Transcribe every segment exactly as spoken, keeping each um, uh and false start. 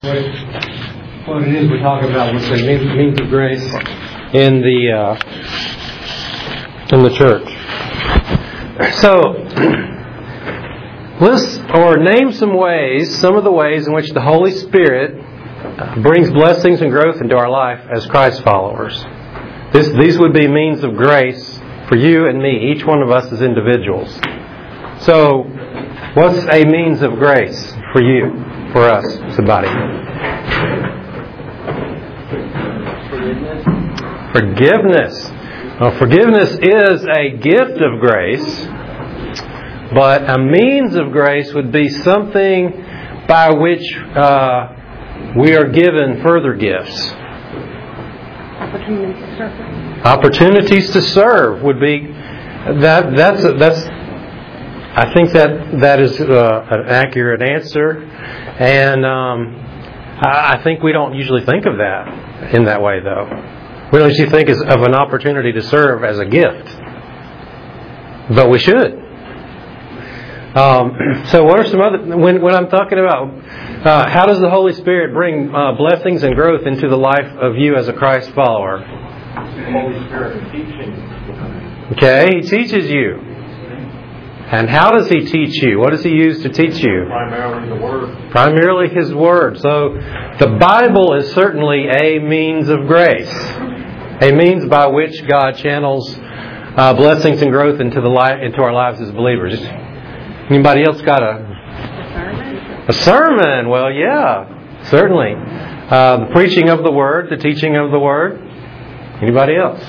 What it, what it is we're talking about with the means, means of grace in the uh, in the church. So, list or name some ways, some of the ways in which the Holy Spirit brings blessings and growth into our life as Christ followers. This, these would be means of grace for you and me, each one of us as individuals. So, what's a means of grace for you? For us, somebody. Forgiveness. Forgiveness. Well, forgiveness is a gift of grace, but a means of grace would be something by which uh, we are given further gifts. Opportunities to serve. Opportunities to serve would be that. That's that's. I think that that is uh, an accurate answer. And um, I think we don't usually think of that in that way, though. We don't usually think of an opportunity to serve as a gift. But we should. Um, so what are some other... When, when I'm talking about uh, how does the Holy Spirit bring uh, blessings and growth into the life of you as a Christ follower? The Holy Spirit teaching. Okay, He teaches you. And how does He teach you? What does He use to teach you? Primarily the Word. Primarily His Word. So the Bible is certainly a means of grace. A means by which God channels uh, blessings and growth into the li- into our lives as believers. Anybody else got a... A sermon? Well, yeah, certainly. Uh, the preaching of the Word, the teaching of the Word. Anybody else?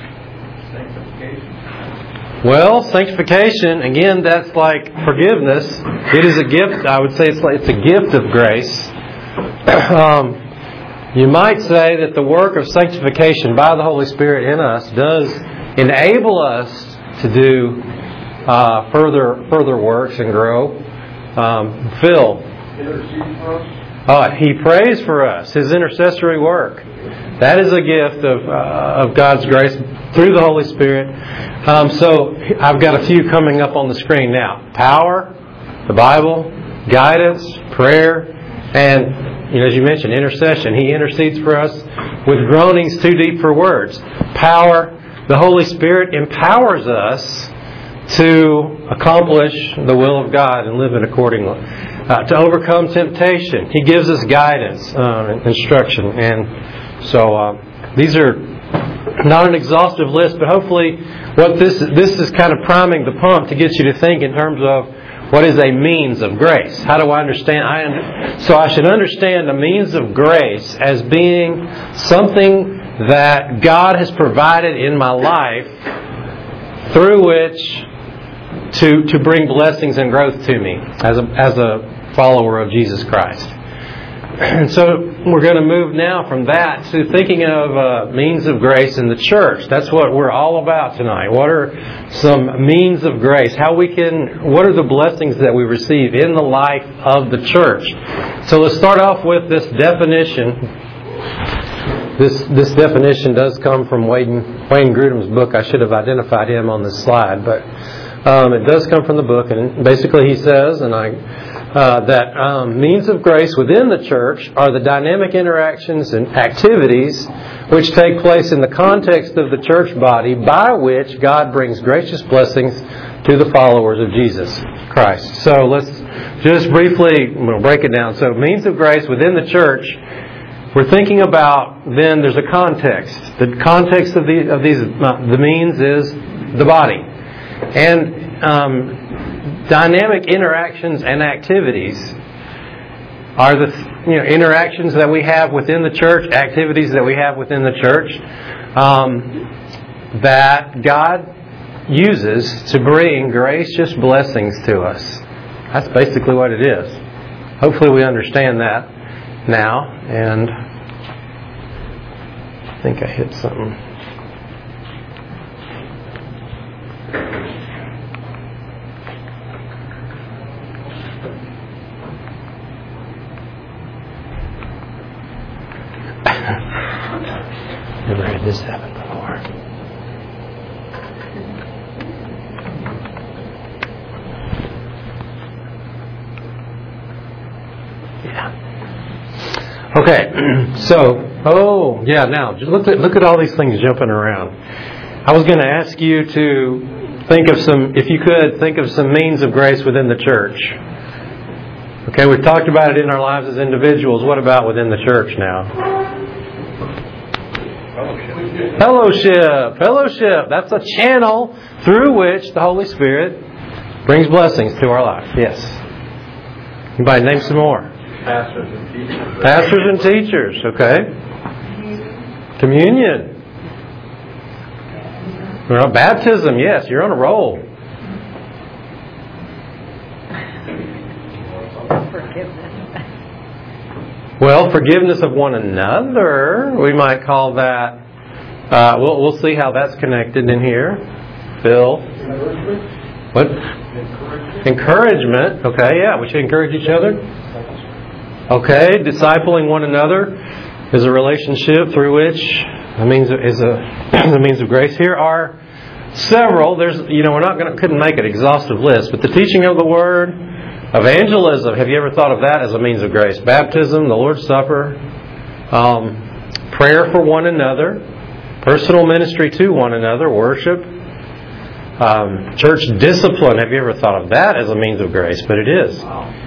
Well, sanctification, again, that's like forgiveness. It is a gift. I would say it's like it's a gift of grace. Um, you might say that the work of sanctification by the Holy Spirit in us does enable us to do uh, further further works and grow. Um, Phil. Intercede for us? Uh, he prays for us, His intercessory work. That is a gift of uh, of God's grace through the Holy Spirit. Um, so I've got a few coming up on the screen now. Power, the Bible, guidance, prayer, and you know, as you mentioned, intercession. He intercedes for us with groanings too deep for words. Power, the Holy Spirit empowers us to accomplish the will of God and live it accordingly. Uh, to overcome temptation. He gives us guidance, uh, instruction. And so uh, these are not an exhaustive list, but hopefully what this this is kind of priming the pump to get you to think in terms of what is a means of grace. How do I understand? I, so I should understand a means of grace as being something that God has provided in my life through which to to bring blessings and growth to me as a as a follower of Jesus Christ. And so we're going to move now from that to thinking of uh, means of grace in the church. That's what we're all about tonight. What are some means of grace? How we can, what are the blessings that we receive in the life of the church? So let's start off with this definition. This this definition does come from Wayne, Wayne Grudem's book. I should have identified him on this slide, but um, it does come from the book. And basically he says, and I... Uh, that um, means of grace within the church are the dynamic interactions and activities which take place in the context of the church body by which God brings gracious blessings to the followers of Jesus Christ. So let's just briefly we'll break it down. So means of grace within the church, we're thinking about then there's a context. The context of, the, of these uh, the means is the body. And um dynamic interactions and activities are the you know interactions that we have within the church, activities that we have within the church um, that God uses to bring gracious blessings to us. That's basically what it is. Hopefully we understand that now. And I think I hit something. Never had this happen before. Yeah. Okay, so, oh, yeah, now, just look at, look at all these things jumping around. I was going to ask you to think of some, if you could, think of some means of grace within the church. Okay, we've talked about it in our lives as individuals. What about within the church now? Fellowship. Fellowship. Fellowship. That's a channel through which the Holy Spirit brings blessings to our life. Yes. Anybody name some more? Pastors and teachers. Pastors and teachers. Okay. Communion. Well, baptism. Yes, you're on a roll. Well, forgiveness of one another, we might call that. Uh, we'll we'll see how that's connected in here. Phil, what? Encouragement. Encouragement. Okay, yeah, we should encourage each other. Okay, discipling one another is a relationship through which a means of, is a, a means of grace. Here are several. There's you know we're not going to couldn't make an exhaustive list, but the teaching of the Word. Evangelism, have you ever thought of that as a means of grace? Baptism, the Lord's Supper, um, prayer for one another, personal ministry to one another, worship, um, church discipline. Have you ever thought of that as a means of grace? But it is.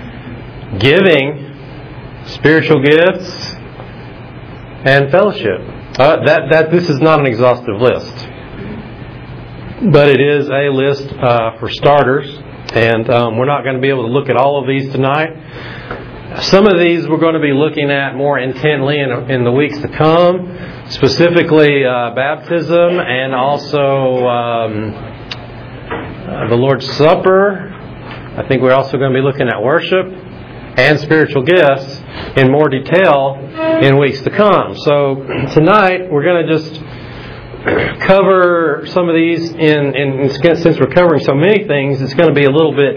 Giving, spiritual gifts, and fellowship. Uh, that that this is not an exhaustive list, but it is a list uh, for starters. And um, we're not going to be able to look at all of these tonight. Some of these we're going to be looking at more intently in, in the weeks to come, specifically uh, baptism and also um, uh, the Lord's Supper. I think we're also going to be looking at worship and spiritual gifts in more detail in weeks to come. So tonight we're going to just cover some of these in, in since we're covering so many things, it's going to be a little bit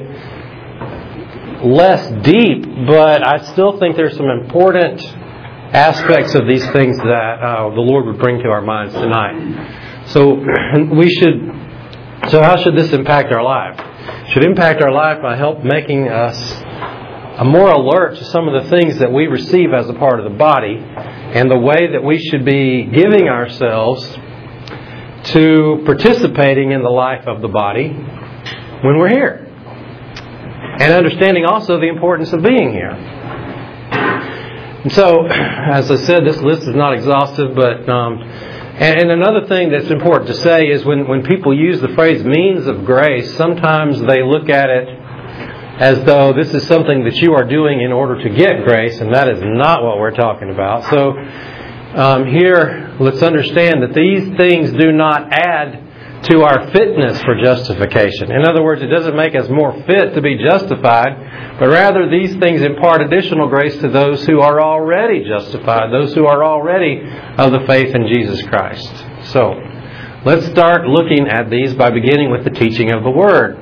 less deep, but I still think there's some important aspects of these things that uh, the Lord would bring to our minds tonight. So we should. So how should this impact our life? It should impact our life by help making us a more alert to some of the things that we receive as a part of the body, and the way that we should be giving ourselves to participating in the life of the body when we're here. And understanding also the importance of being here. And so, as I said, this list is not exhaustive, but um, and, and another thing that's important to say is when, when people use the phrase means of grace, sometimes they look at it as though this is something that you are doing in order to get grace, and that is not what we're talking about. So, Um, here, let's understand that these things do not add to our fitness for justification. In other words, it doesn't make us more fit to be justified, but rather these things impart additional grace to those who are already justified, those who are already of the faith in Jesus Christ. So, let's start looking at these by beginning with the teaching of the Word.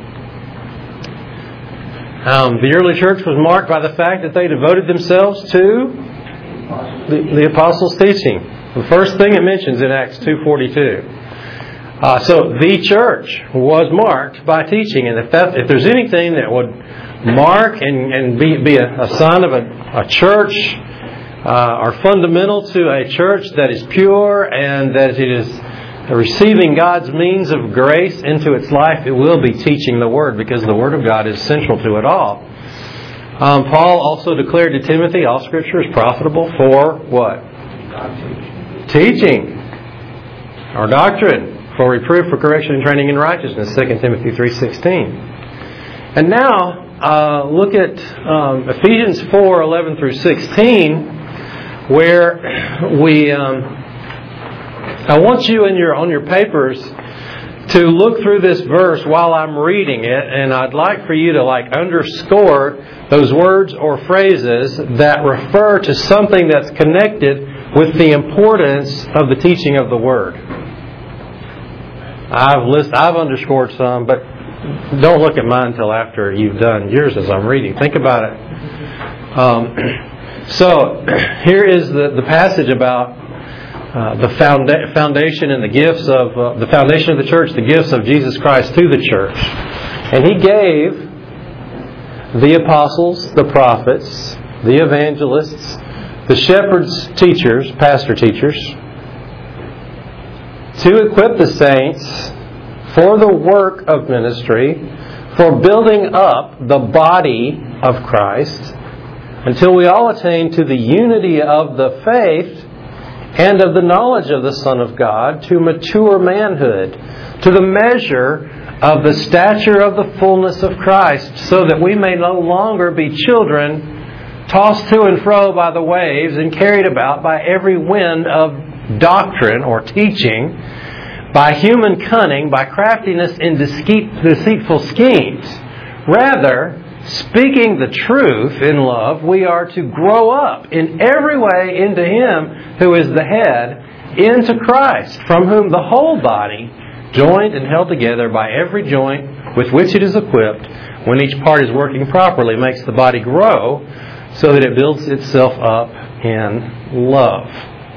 Um, the early church was marked by the fact that they devoted themselves to The, the apostles' teaching. The first thing it mentions in Acts two forty-two. Uh, so the church was marked by teaching, and if that, if there's anything that would mark and, and be, be a, a sign of a, a church, uh, or fundamental to a church that is pure and that it is receiving God's means of grace into its life, it will be teaching the Word, because the Word of God is central to it all. Um, Paul also declared to Timothy, all Scripture is profitable for what? Teaching. Or doctrine. For reproof, for correction, and training in righteousness. Second Timothy three sixteen. And now, uh, look at um, Ephesians four eleven through sixteen, where we... Um, I want you in your on your papers to look through this verse while I'm reading it, and I'd like for you to like underscore those words or phrases that refer to something that's connected with the importance of the teaching of the Word. I've list, I've underscored some, but don't look at mine until after you've done yours as I'm reading. Think about it. Um, so here is the, the passage about Uh, the founda- foundation and the gifts of uh, the foundation of the church, the gifts of Jesus Christ to the church. And He gave the apostles, the prophets, the evangelists, the shepherd's teachers, pastor teachers, to equip the saints for the work of ministry, for building up the body of Christ, until we all attain to the unity of the faith and of the knowledge of the Son of God, to mature manhood, to the measure of the stature of the fullness of Christ, so that we may no longer be children tossed to and fro by the waves and carried about by every wind of doctrine or teaching, by human cunning, by craftiness in deceitful schemes. Rather, speaking the truth in love, we are to grow up in every way into Him who is the head, into Christ, from whom the whole body, joined and held together by every joint with which it is equipped, when each part is working properly, makes the body grow so that it builds itself up in love.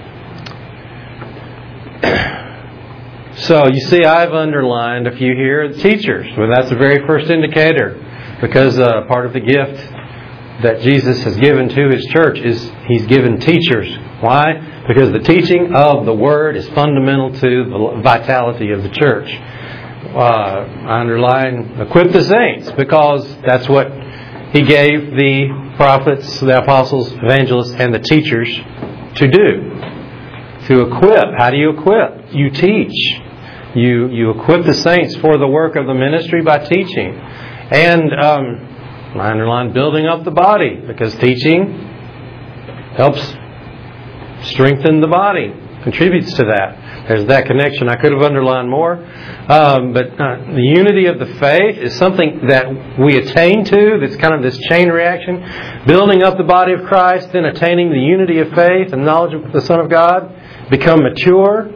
So, you see, I've underlined a few here. Teachers. Well, that's the very first indicator. Because uh, part of the gift that Jesus has given to His church is He's given teachers. Why? Because the teaching of the Word is fundamental to the vitality of the church. Uh, I underline, equip the saints, because that's what He gave the prophets, the apostles, evangelists, and the teachers to do. To equip. How do you equip? You teach. You, you equip the saints for the work of the ministry by teaching. And um, I underline building up the body, because teaching helps strengthen the body, contributes to that. There's that connection. I could have underlined more. Um, but uh, the unity of the faith is something that we attain to. That's kind of this chain reaction. Building up the body of Christ, then attaining the unity of faith and knowledge of the Son of God. Become mature.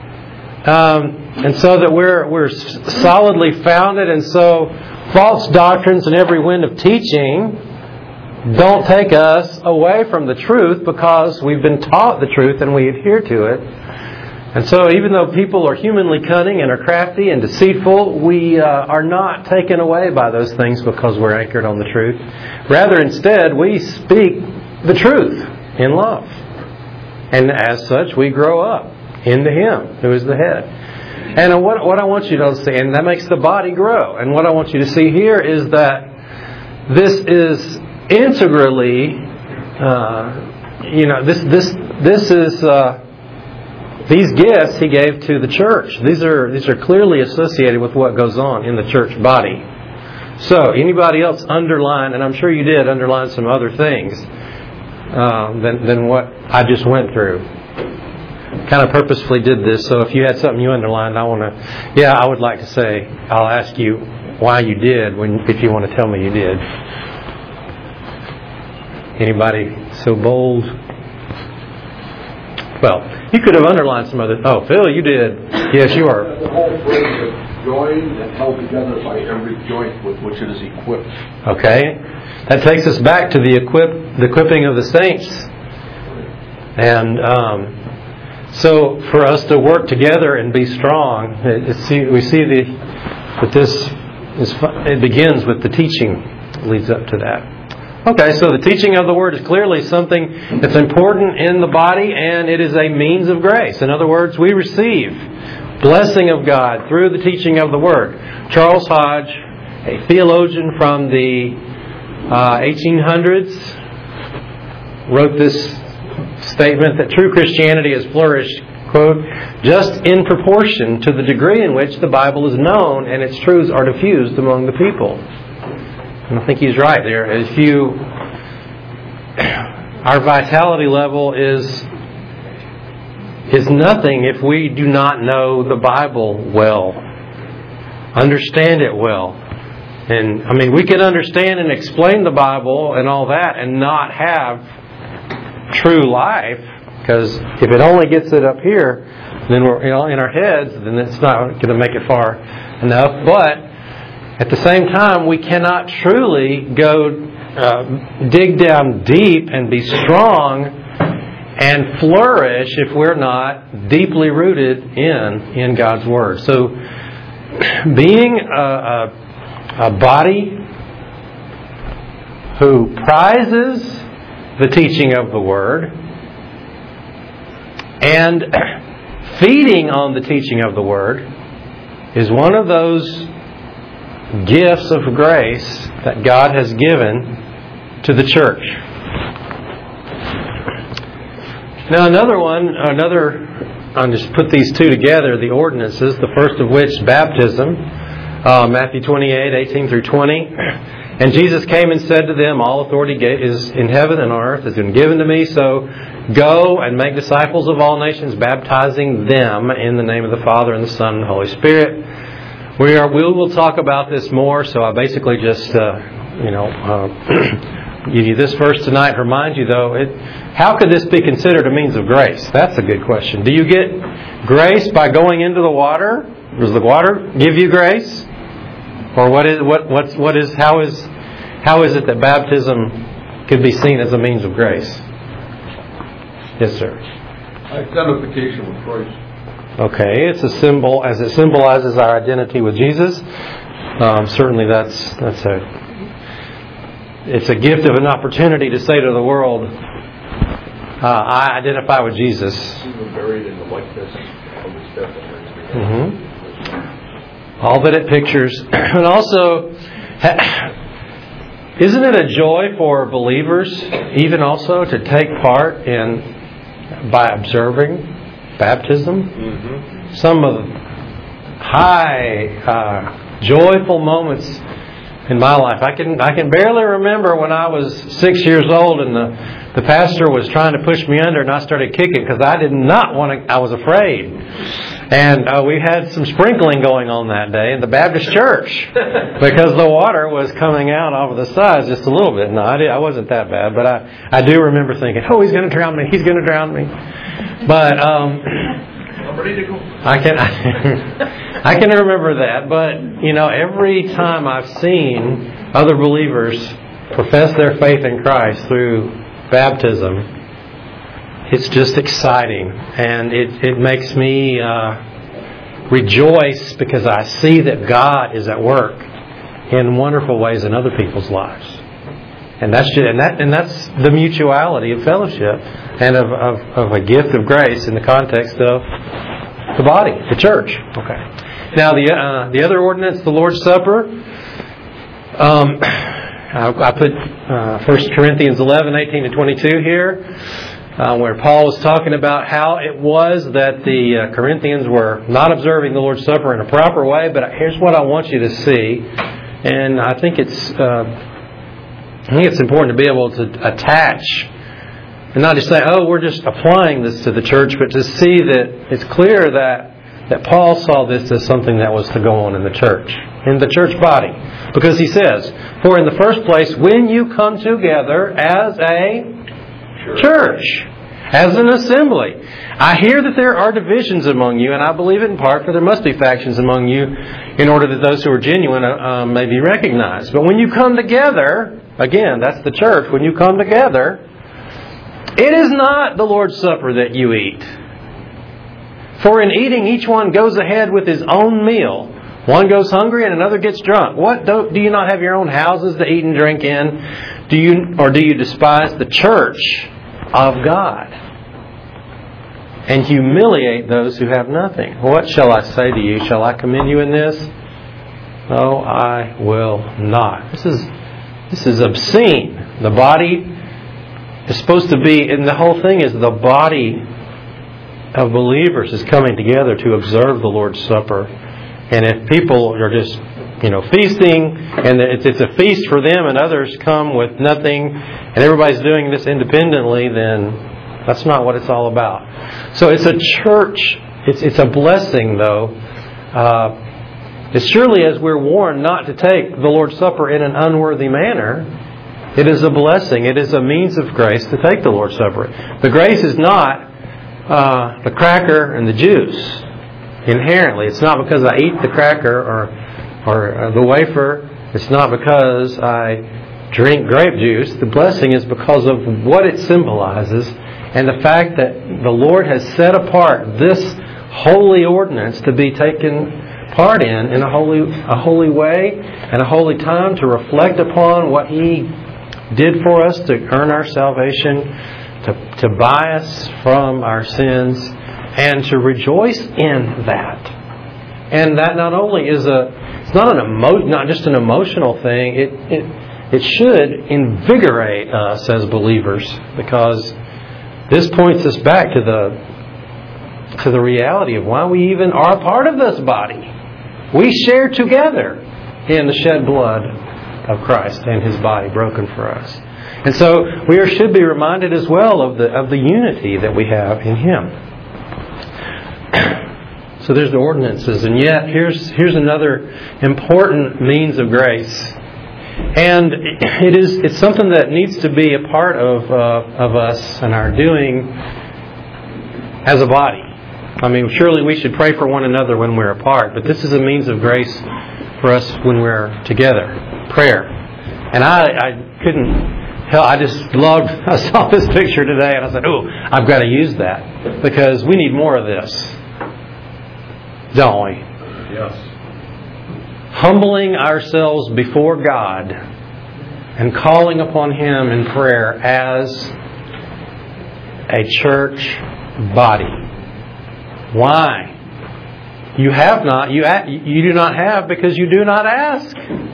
Um, and so that we're we're solidly founded. And so false doctrines and every wind of teaching don't take us away from the truth, because we've been taught the truth and we adhere to it. And so even though people are humanly cunning and are crafty and deceitful, we uh, are not taken away by those things because we're anchored on the truth. Rather, instead, we speak the truth in love. And as such, we grow up into Him who is the head. And what, what I want you to see, and that makes the body grow. And what I want you to see here is that this is integrally, uh, you know, this this this is uh, these gifts He gave to the church. These are these are clearly associated with what goes on in the church body. So, anybody else underline, and I'm sure you did underline some other things uh, than than what I just went through. Kind of purposefully did this, so if you had something you underlined, I want to, yeah, I would like to say, I'll ask you why you did, when if you want to tell me you did. Anybody so bold? Well, you could have underlined some other, oh, Phil, you did. Yes, you are. The whole phrase is joined and held together by every joint with which it is equipped. Okay. That takes us back to the equip, the equipping of the saints. And, um, So for us to work together and be strong, it, it see, we see the, that this is, it begins with the teaching that leads up to that. Okay, so the teaching of the Word is clearly something that's important in the body, and it is a means of grace. In other words, we receive blessing of God through the teaching of the Word. Charles Hodge, a theologian from the uh, eighteen hundreds, wrote this statement that true Christianity has flourished, quote, just in proportion to the degree in which the Bible is known and its truths are diffused among the people. And I think he's right there. If you, our vitality level is is nothing if we do not know the Bible well, understand it well. And I mean, we can understand and explain the Bible and all that and not have true life, because if it only gets it up here, then we're, you know, in our heads, then it's not going to make it far enough. But at the same time, we cannot truly go uh, dig down deep and be strong and flourish if we're not deeply rooted in in God's Word. So, being a, a, a body who prizes the teaching of the Word. And feeding on the teaching of the Word is one of those gifts of grace that God has given to the church. Now another one, another, I'll just put these two together, the ordinances, the first of which is baptism, uh, Matthew twenty-eight, eighteen through twenty. And Jesus came and said to them, all authority is in heaven and on earth has been given to me, so go and make disciples of all nations, baptizing them in the name of the Father and the Son and the Holy Spirit. We are, we will talk about this more, so I basically just, uh, you know, uh, give you this verse tonight. Remind you, though, it, how could this be considered a means of grace? That's a good question. Do you get grace by going into the water? Does the water give you grace? Or what is what what's what is how is how is it that baptism could be seen as a means of grace? Yes, sir. Identification with Christ. Okay, it's a symbol as it symbolizes our identity with Jesus. Um, certainly, that's that's a it's a gift of an opportunity to say to the world, uh, "I identify with Jesus." Even buried in the likeness of His death and raising. Mm-hmm. All that it pictures. And also, isn't it a joy for believers, even also, to take part in, by observing baptism? Mm-hmm. Some of the high, uh, joyful moments in my life. I can I can barely remember when I was six years old and the, the pastor was trying to push me under and I started kicking because I did not want to, I was afraid. And uh, we had some sprinkling going on that day in the Baptist church because the water was coming out over the sides just a little bit. No, I, did, I wasn't that bad, but I, I do remember thinking, oh, he's going to drown me, he's going to drown me. But um, I'm ready to go. I can I can remember that. But, you know, every time I've seen other believers profess their faith in Christ through baptism, it's just exciting, and it, it makes me uh, rejoice because I see that God is at work in wonderful ways in other people's lives, and that's just, and that and that's the mutuality of fellowship and of, of, of a gift of grace in the context of the body, the church. Okay. Now the uh, the other ordinance, the Lord's Supper. Um, I, I put uh, First Corinthians eleven, eighteen to twenty-two here. Uh, where Paul was talking about how it was that the uh, Corinthians were not observing the Lord's Supper in a proper way. But here's what I want you to see, and I think it's uh, I think it's important to be able to attach and not just say, "Oh, we're just applying this to the church," but to see that it's clear that that Paul saw this as something that was to go on in the church, in the church body, because he says, "For in the first place, when you come together as a church, as an assembly. I hear that there are divisions among you, and I believe it in part, for there must be factions among you, in order that those who are genuine uh, may be recognized. But when you come together," again, that's the church, "when you come together, it is not the Lord's Supper that you eat. For in eating, each one goes ahead with his own meal. One goes hungry and another gets drunk. What, do, do you not have your own houses to eat and drink in? Do you, or do you despise the church of God and humiliate those who have nothing? What shall I say to you? Shall I commend you in this? No, I will not." This is this is obscene. The body is supposed to be, and the whole thing is the body of believers is coming together to observe the Lord's Supper. And if people are just, you know, feasting, and it's, it's a feast for them, and others come with nothing, and everybody's doing this independently, then that's not what it's all about. So it's a church. It's it's a blessing, though. Uh, as surely as we're warned not to take the Lord's Supper in an unworthy manner, it is a blessing. It is a means of grace to take the Lord's Supper. The grace is not uh, the cracker and the juice. Inherently, it's not because I eat the cracker or or the wafer. It's not because I drink grape juice. The blessing is because of what it symbolizes and the fact that the Lord has set apart this holy ordinance to be taken part in in a holy a holy way and a holy time to reflect upon what He did for us to earn our salvation, to, to buy us from our sins, and to rejoice in that. And that not only is a, it's not an emo, not just an emotional thing, it, it, it should invigorate us as believers, because this points us back to the, to the reality of why we even are a part of this body. We share together in the shed blood of Christ and His body broken for us. And so we are, should be reminded as well of the of the unity that we have in Him. So there's the ordinances, and yet here's here's another important means of grace, and it is it's something that needs to be a part of uh, of us and our doing as a body. I mean, surely we should pray for one another when we're apart, but this is a means of grace for us when we're together. Prayer. And I, I couldn't help, I just loved, I saw this picture today and I said, oh, I've got to use that, because we need more of this. Don't we? Yes. Humbling ourselves before God and calling upon Him in prayer as a church body. Why? You have not. You you do not have because you do not ask.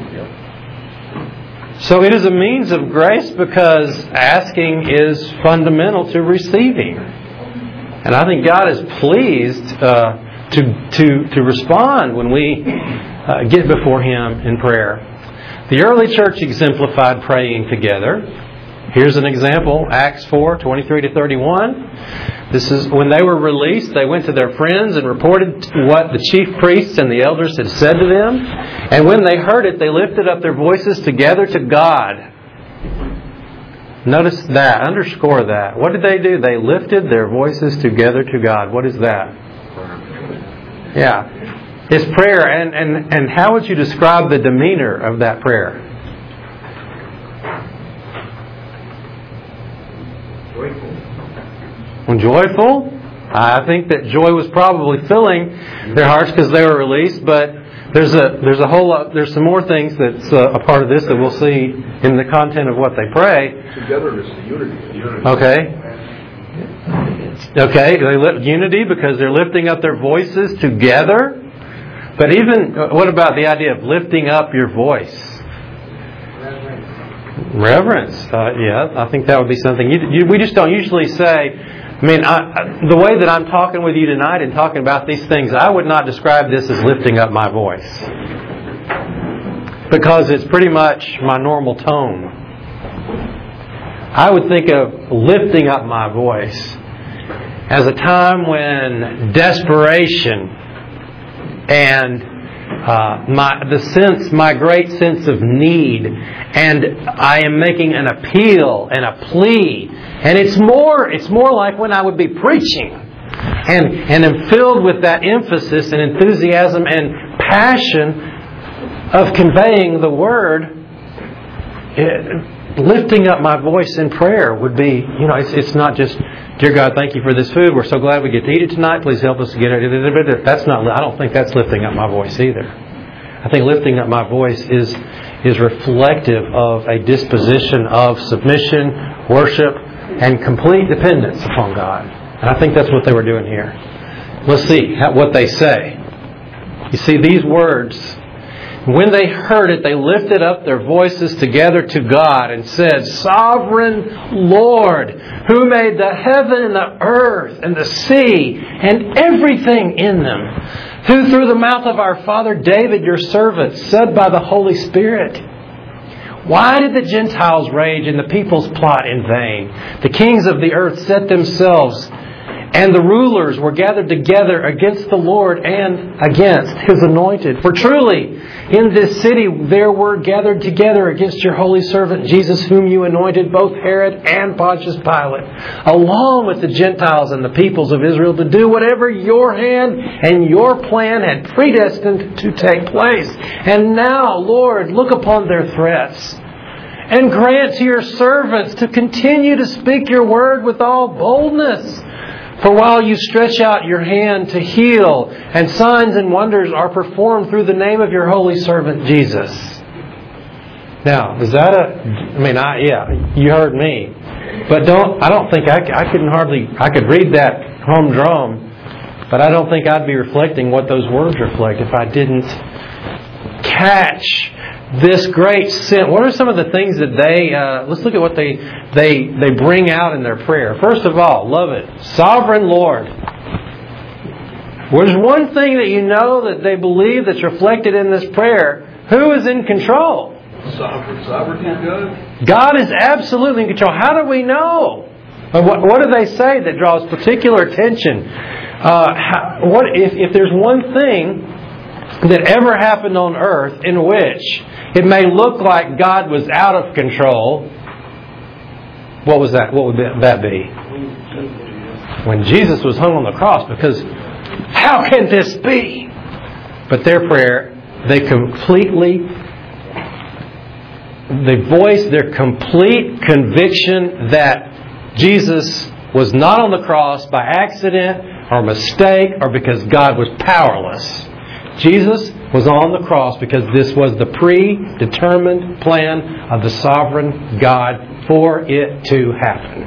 So it is a means of grace, because asking is fundamental to receiving. And I think God is pleased uh, to to to respond when we uh, get before Him in prayer. The early church exemplified praying together. Here's an example, Acts four, twenty-three to thirty-one. This is when they were released, they went to their friends and reported what the chief priests and the elders had said to them. And when they heard it, they lifted up their voices together to God. Notice that, underscore that. What did they do? They lifted their voices together to God. What is that? Yeah. It's prayer. And, and, and how would you describe the demeanor of that prayer? Joyful. I think that joy was probably filling their hearts because they were released. But there's a there's a whole lot, there's some more things that's uh, a part of this that we'll see in the content of what they pray. Togetherness, the unity. unity. Okay. Okay. They lift unity because they're lifting up their voices together. But even what about the idea of lifting up your voice? Reverence. Uh, yeah, I think that would be something. You, you, we just don't usually say. I mean, I, the way that I'm talking with you tonight and talking about these things, I would not describe this as lifting up my voice, because it's pretty much my normal tone. I would think of lifting up my voice as a time when desperation and uh, my the sense, my great sense of need, and I am making an appeal and a plea. And it's more it's more like when I would be preaching and, and am filled with that emphasis and enthusiasm and passion of conveying the Word. It, lifting up my voice in prayer would be, you know, it's, it's not just, dear God, thank you for this food. We're so glad we get to eat it tonight. Please help us to get it. That's not, I don't think that's lifting up my voice either. I think lifting up my voice is is reflective of a disposition of submission, worship, and complete dependence upon God. And I think that's what they were doing here. Let's see how, what they say. You see, these words, when they heard it, they lifted up their voices together to God and said, Sovereign Lord, who made the heaven and the earth and the sea and everything in them, who through the mouth of our father David, your servant, said by the Holy Spirit, why did the Gentiles rage and the peoples plot in vain? The kings of the earth set themselves, and the rulers were gathered together against the Lord and against His anointed. For truly, in this city there were gathered together against your holy servant Jesus, whom you anointed, both Herod and Pontius Pilate, along with the Gentiles and the peoples of Israel, to do whatever your hand and your plan had predestined to take place. And now, Lord, look upon their threats and grant to your servants to continue to speak your word with all boldness. For while you stretch out your hand to heal, and signs and wonders are performed through the name of your holy servant Jesus. Now, is that a? I mean, I yeah, you heard me, but don't. I don't think I, I couldn't hardly. I could read that humdrum, but I don't think I'd be reflecting what those words reflect if I didn't catch this great sin. What are some of the things that they? Uh, let's look at what they they they bring out in their prayer. First of all, love it, Sovereign Lord. There's one thing that you know that they believe that's reflected in this prayer. Who is in control? Sovereign, sovereignty of God. God is absolutely in control. How do we know? What, what do they say that draws particular attention? Uh, how, what if, if there's one thing that ever happened on earth in which it may look like God was out of control, what was that? What would that be? When Jesus was hung on the cross, because how can this be? But their prayer, they completely, they voice their complete conviction that Jesus was not on the cross by accident or mistake or because God was powerless. Jesus was on the cross because this was the predetermined plan of the sovereign God for it to happen.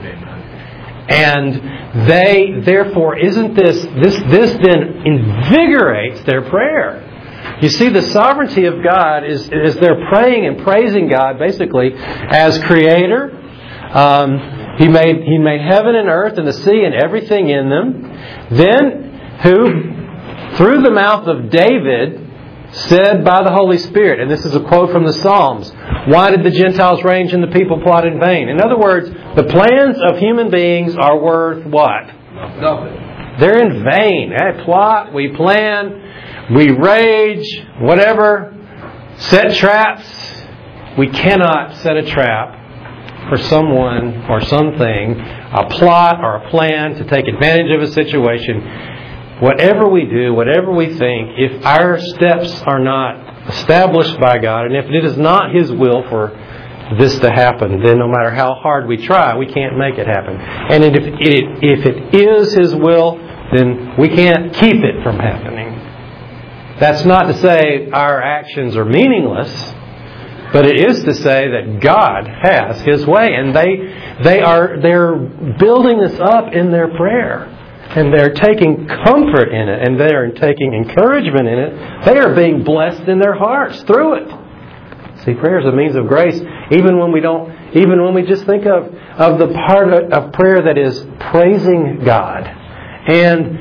And they, therefore, isn't this, this, this then invigorates their prayer. You see, the sovereignty of God is, is they're praying and praising God basically as Creator. Um, he made He made heaven and earth and the sea and everything in them. Then, who, through the mouth of David, said by the Holy Spirit, and this is a quote from the Psalms, "Why did the Gentiles range and the people plot in vain?" In other words, the plans of human beings are worth what? Nothing. They're in vain. We plot, we plan, we rage, whatever, set traps. We cannot set a trap for someone or something, a plot or a plan to take advantage of a situation. Whatever we do, whatever we think, if our steps are not established by God, and if it is not His will for this to happen, then no matter how hard we try, we can't make it happen. And if it, if it is His will, then we can't keep it from happening. That's not to say our actions are meaningless, but it is to say that God has His way, and they they are they're building this up in their prayer. And they're taking comfort in it, and they are taking encouragement in it. They are being blessed in their hearts through it. See, prayer is a means of grace, even when we don't, even when we just think of, of the part of, of prayer that is praising God and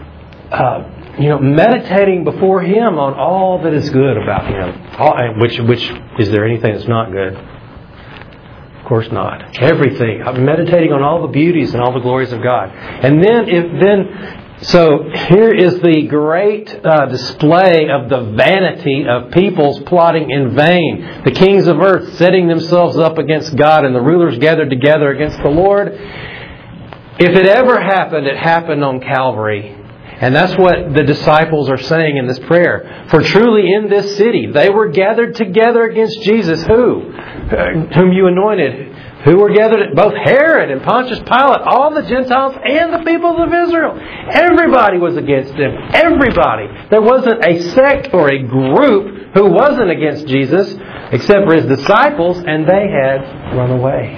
uh, you know, meditating before Him on all that is good about Him. All, which, which is there anything that's not good? Of course not. Everything. I'm meditating on all the beauties and all the glories of God. And then, if then, so here is the great uh, display of the vanity of peoples plotting in vain. The kings of earth setting themselves up against God, and the rulers gathered together against the Lord. If it ever happened, it happened on Calvary. And that's what the disciples are saying in this prayer. For truly in this city, they were gathered together against Jesus. Who? Whom you anointed. Who were gathered? Both Herod and Pontius Pilate, all the Gentiles and the peoples of Israel. Everybody was against Him. Everybody. There wasn't a sect or a group who wasn't against Jesus, except for His disciples, and they had run away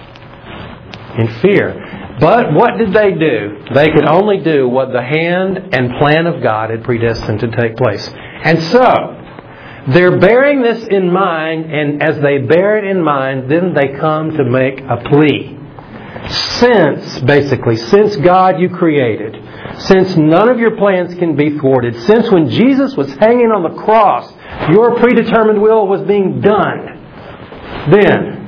in fear. But what did they do? They could only do what the hand and plan of God had predestined to take place. And so, they're bearing this in mind, and as they bear it in mind, then they come to make a plea. Since, basically, since God you created, since none of your plans can be thwarted, since when Jesus was hanging on the cross, your predetermined will was being done, then,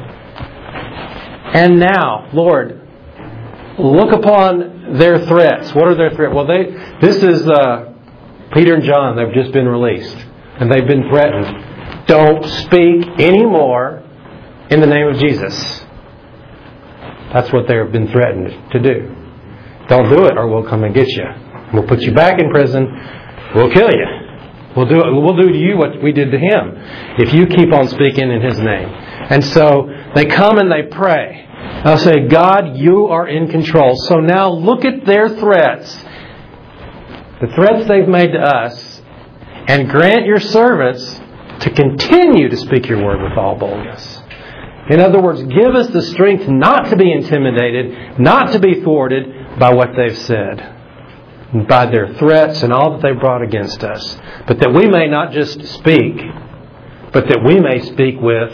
and now, Lord, look upon their threats. What are their threats? Well, they. This is uh, Peter and John. They've just been released. And they've been threatened. Don't speak anymore in the name of Jesus. That's what they've been threatened to do. Don't do it or we'll come and get you. We'll put you back in prison. We'll kill you. We'll do, we'll do to you what we did to Him if you keep on speaking in His name. And so they come and they pray. They'll say, God, you are in control. So now look at their threats. The threats they've made to us. And grant your servants to continue to speak your word with all boldness. In other words, give us the strength not to be intimidated, not to be thwarted by what they've said, by their threats and all that they've brought against us, but that we may not just speak, but that we may speak with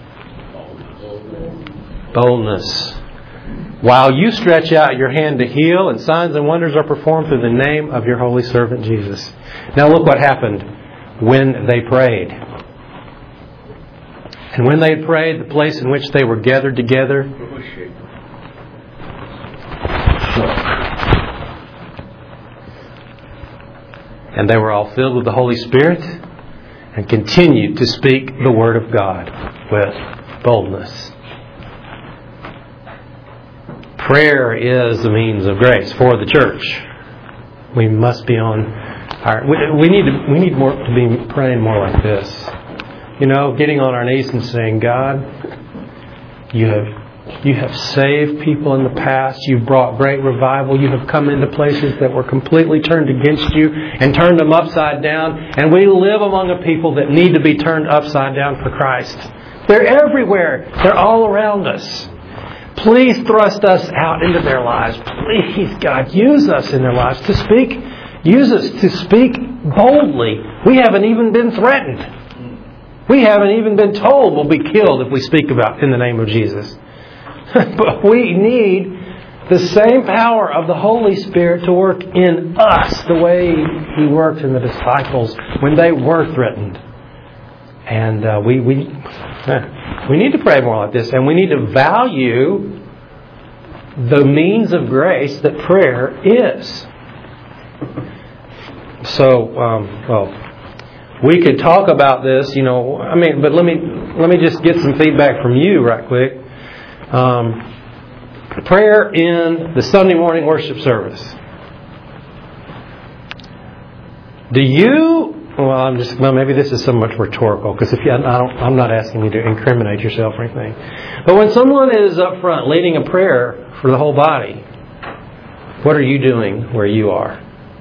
boldness. While you stretch out your hand to heal, and signs and wonders are performed through the name of your holy servant Jesus. Now look what happened when they prayed. And when they prayed, the place in which they were gathered together, and they were all filled with the Holy Spirit and continued to speak the Word of God with boldness. Prayer is the means of grace for the church. We must be on our. We, we need to. We need more to be praying more like this. You know, getting on our knees and saying, God, you have you have saved people in the past. You've brought great revival. You have come into places that were completely turned against you and turned them upside down. And we live among a people that need to be turned upside down for Christ. They're everywhere. They're all around us. Please thrust us out into their lives. Please, God, use us in their lives to speak. Use us to speak boldly. We haven't even been threatened. We haven't even been told we'll be killed if we speak about in the name of Jesus. But we need the same power of the Holy Spirit to work in us the way He worked in the disciples when they were threatened. And uh, we we we need to pray more like this, and we need to value the means of grace that prayer is. So, um, well, we could talk about this, you know. I mean, but let me let me just get some feedback from you, right quick. Um, prayer in the Sunday morning worship service. Do you? Well, I'm just. Well, maybe this is somewhat rhetorical, because if you, I don't, I'm not asking you to incriminate yourself or anything. But when someone is up front leading a prayer for the whole body, what are you doing where you are?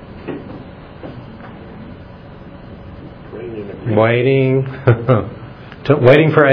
Waiting, waiting for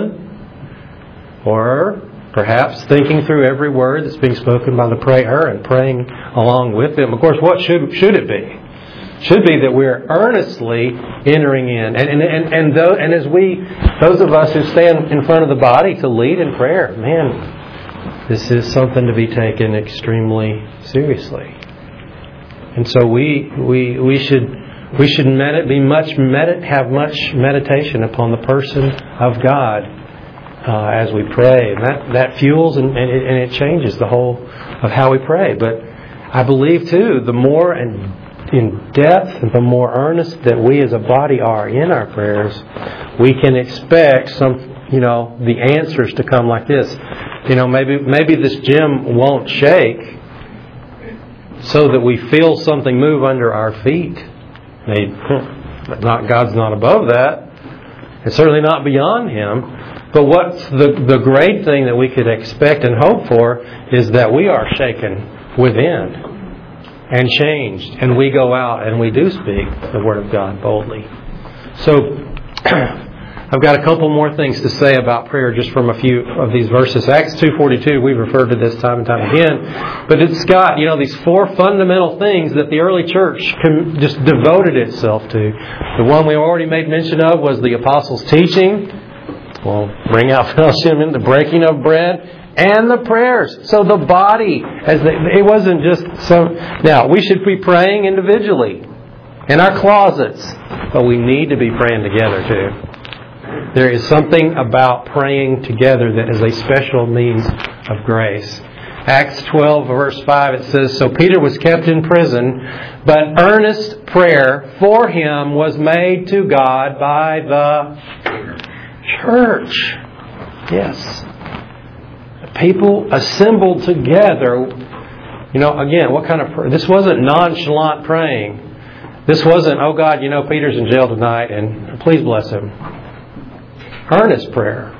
amen, or perhaps thinking through every word that's being spoken by the prayer and praying along with them. Of course, what should should it be? Should be that we're earnestly entering in, and and and and, though, and as we, those of us who stand in front of the body to lead in prayer, man, this is something to be taken extremely seriously. And so we we we should we should medit be much medit have much meditation upon the person of God uh, as we pray, and that that fuels and and it, and it changes the whole of how we pray. But I believe too, the more and in depth and the more earnest that we as a body are in our prayers, we can expect some, you know, the answers to come like this. You know, maybe maybe this gym won't shake so that we feel something move under our feet. Maybe, not God's not above that. It's certainly not beyond Him. But what's the the great thing that we could expect and hope for is that we are shaken within and changed, and we go out and we do speak the Word of God boldly. So, I've got a couple more things to say about prayer just from a few of these verses. Acts two forty-two, we've referred to this time and time again. But it's got, you know, these four fundamental things that the early church just devoted itself to. The one we already made mention of was the apostles' teaching. Well, bring out fellowship in the breaking of bread. And the prayers. So the body, as the, it wasn't just some. Now, we should be praying individually in our closets, but we need to be praying together too. There is something about praying together that is a special means of grace. Acts twelve, verse five, it says, "So Peter was kept in prison, but earnest prayer for him was made to God by the church." Yes. People assembled together. You know, again, what kind of prayer? This wasn't nonchalant praying. This wasn't, oh God, you know, Peter's in jail tonight and please bless him. Earnest prayer.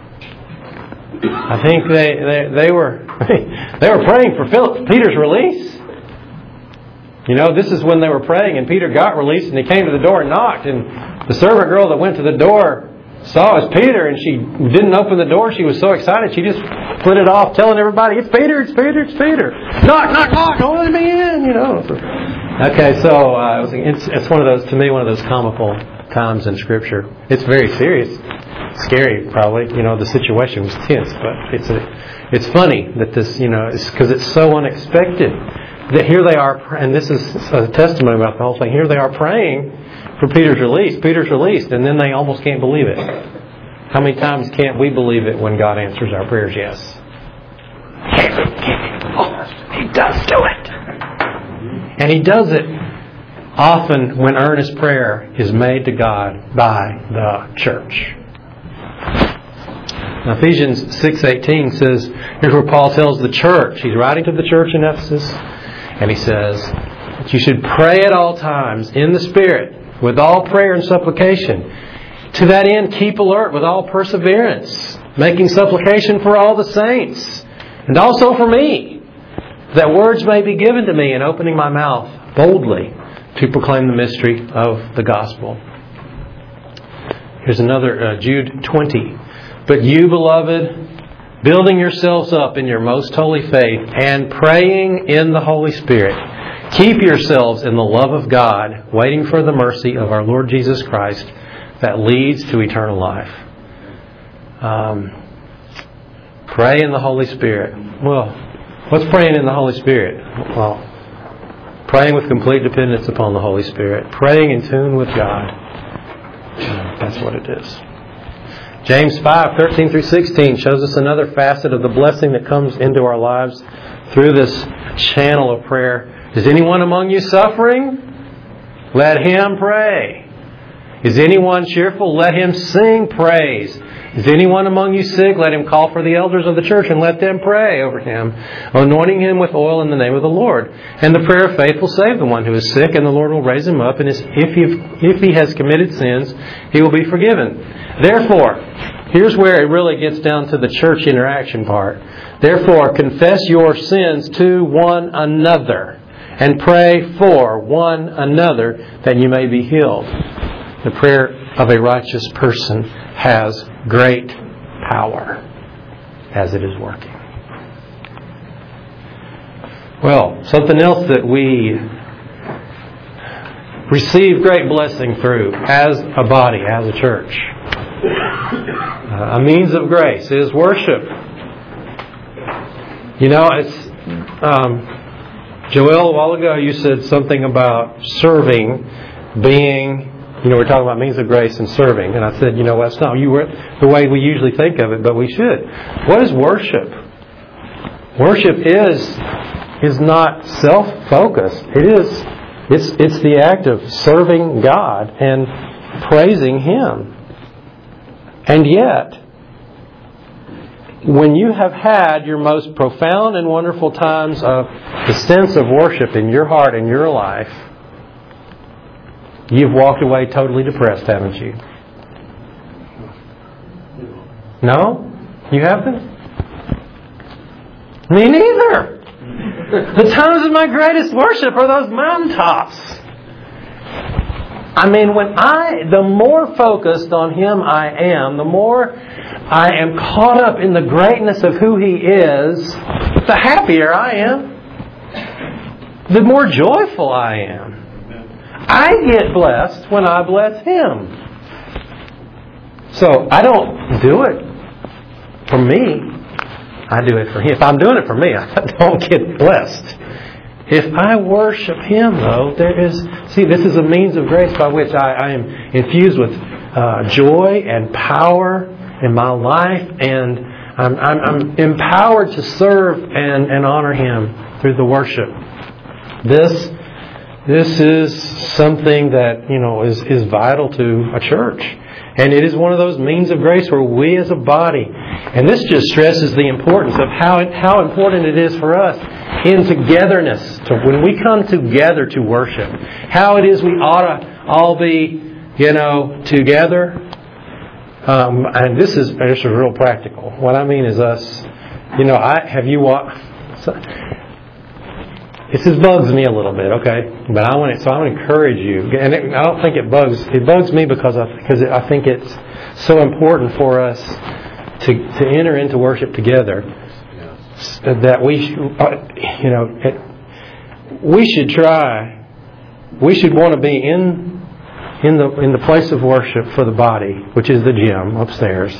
I think they they, they were they were praying for Philip, Peter's release. You know, this is when they were praying and Peter got released and he came to the door and knocked. And the servant girl that went to the door saw it was Peter and she didn't open the door. She was so excited she just put it off telling everybody, it's Peter, it's Peter, it's Peter. Knock, knock, knock, don't let me in, you know. So, okay, so uh, it was, it's, it's one of those, to me, one of those comical times in Scripture. It's very serious. Scary, probably. You know, the situation was tense, but it's a, it's funny that this, you know, it's because it's so unexpected that here they are, and this is a testimony about the whole thing. Here they are praying for Peter's release. Peter's released, and then they almost can't believe it. How many times can't we believe it when God answers our prayers? Yes. Oh, He does do it. And He does it often when earnest prayer is made to God by the church. Now, Ephesians six eighteen says, here's where Paul tells the church. He's writing to the church in Ephesus, and he says that you should pray at all times in the Spirit with all prayer and supplication. To that end, keep alert with all perseverance, making supplication for all the saints, and also for me, that words may be given to me in opening my mouth boldly to proclaim the mystery of the gospel. Here's another, uh, Jude twenty. But you, beloved, building yourselves up in your most holy faith and praying in the Holy Spirit, keep yourselves in the love of God, waiting for the mercy of our Lord Jesus Christ that leads to eternal life. Um, pray in the Holy Spirit. Well, what's praying in the Holy Spirit? Well, praying with complete dependence upon the Holy Spirit. Praying in tune with God. That's what it is. James five thirteen through sixteen shows us another facet of the blessing that comes into our lives through this channel of prayer. Is anyone among you suffering? Let him pray. Is anyone cheerful? Let him sing praise. Is anyone among you sick? Let him call for the elders of the church and let them pray over him, anointing him with oil in the name of the Lord. And the prayer of faith will save the one who is sick, and the Lord will raise him up. And if he, if he has committed sins, he will be forgiven. Therefore, here's where it really gets down to the church interaction part. Therefore, confess your sins to one another and pray for one another that you may be healed. The prayer of a righteous person has great power as it is working. Well, something else that we receive great blessing through as a body, as a church, uh, a means of grace is worship. You know, it's um, Joel, a while ago you said something about serving being, you know, we're talking about means of grace and serving. And I said, you know, that's not you were, the way we usually think of it, but we should. What is worship? Worship is is not self-focused. It is it's it's the act of serving God and praising Him. And yet, when you have had your most profound and wonderful times of the sense of worship in your heart and your life, you've walked away totally depressed, haven't you? No? You haven't? Me neither. The times of my greatest worship are those mountaintops. I mean, when I, the more focused on Him I am, the more I am caught up in the greatness of who He is, the happier I am. The more joyful I am. I get blessed when I bless Him. So I don't do it for me. I do it for Him. If I'm doing it for me, I don't get blessed. If I worship Him, though, there is... See, this is a means of grace by which I, I am infused with uh, joy and power in my life. And I'm, I'm, I'm empowered to serve and, and honor Him through the worship. This... This is something that, you know, is, is vital to a church. And it is one of those means of grace where we as a body, and this just stresses the importance of how how important it is for us in togetherness. To when we come together to worship, how it is we ought to all be, you know, together. Um, and this is this is real practical. What I mean is us, you know, I have you walked. It just bugs me a little bit, okay? But I want to, so I want to encourage you, and it, I don't think it bugs. It bugs me because I because it, I think it's so important for us to to enter into worship together that we, you know, it, we should try. We should want to be in in the in the place of worship for the body, which is the gym upstairs,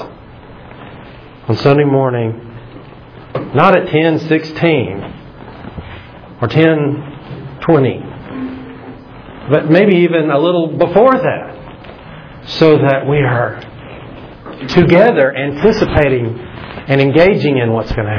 on Sunday morning, not at ten sixteen. Or ten twenty. But maybe even a little before that. So that we are together anticipating and engaging in what's going to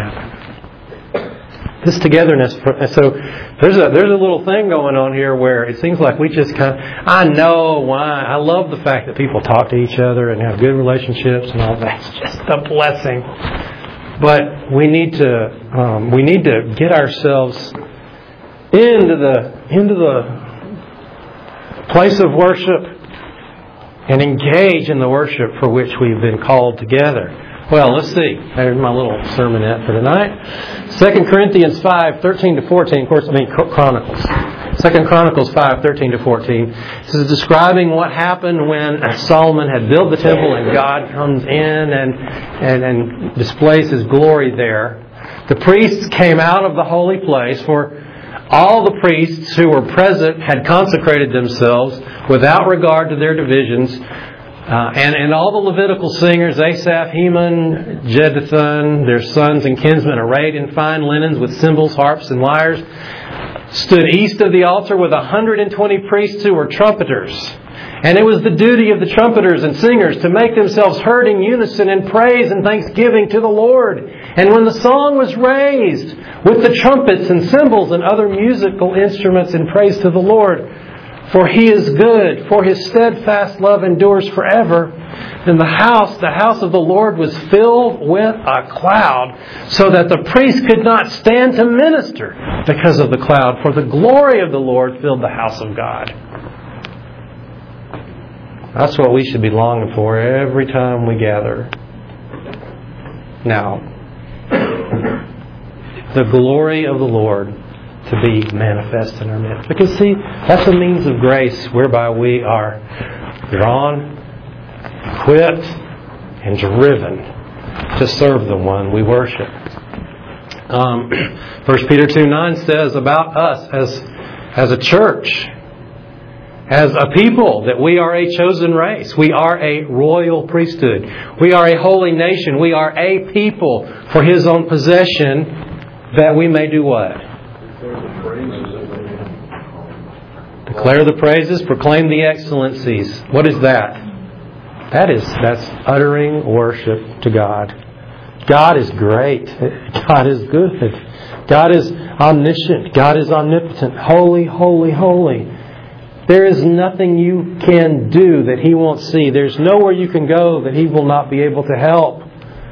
happen. This togetherness. So there's a there's a little thing going on here where it seems like we just kind of, I know why. I love the fact that people talk to each other and have good relationships and all that. It's just a blessing. But we need to um, we need to get ourselves into the into the place of worship and engage in the worship for which we've been called together. Well, let's see. There's my little sermonette for tonight. Second Corinthians five thirteen to fourteen. Of course, I mean Chronicles. Second Chronicles five thirteen to fourteen. This is describing what happened when Solomon had built the temple and God comes in and and, and displays His glory there. The priests came out of the holy place, for all the priests who were present had consecrated themselves without regard to their divisions. Uh, and, and all the Levitical singers, Asaph, Heman, Jeduthun, their sons and kinsmen, arrayed in fine linens with cymbals, harps, and lyres, stood east of the altar with one hundred twenty priests who were trumpeters. And it was the duty of the trumpeters and singers to make themselves heard in unison in praise and thanksgiving to the Lord. And when the song was raised with the trumpets and cymbals and other musical instruments in praise to the Lord, for He is good, for His steadfast love endures forever, then the house, the house of the Lord was filled with a cloud, so that the priest could not stand to minister because of the cloud, for the glory of the Lord filled the house of God. That's what we should be longing for every time we gather. Now, the glory of the Lord to be manifest in our midst. Because see, that's a means of grace whereby we are drawn, equipped, and driven to serve the one we worship. Um, First Peter two nine says about us as, as a church, as a people, that we are a chosen race. We are a royal priesthood. We are a holy nation. We are a people for His own possession, that we may do what? Declare the praises, proclaim the excellencies. What is that? That is, that's uttering worship to God. God is great. God is good. God is omniscient. God is omnipotent. Holy, holy, holy. There is nothing you can do that He won't see. There's nowhere you can go that He will not be able to help.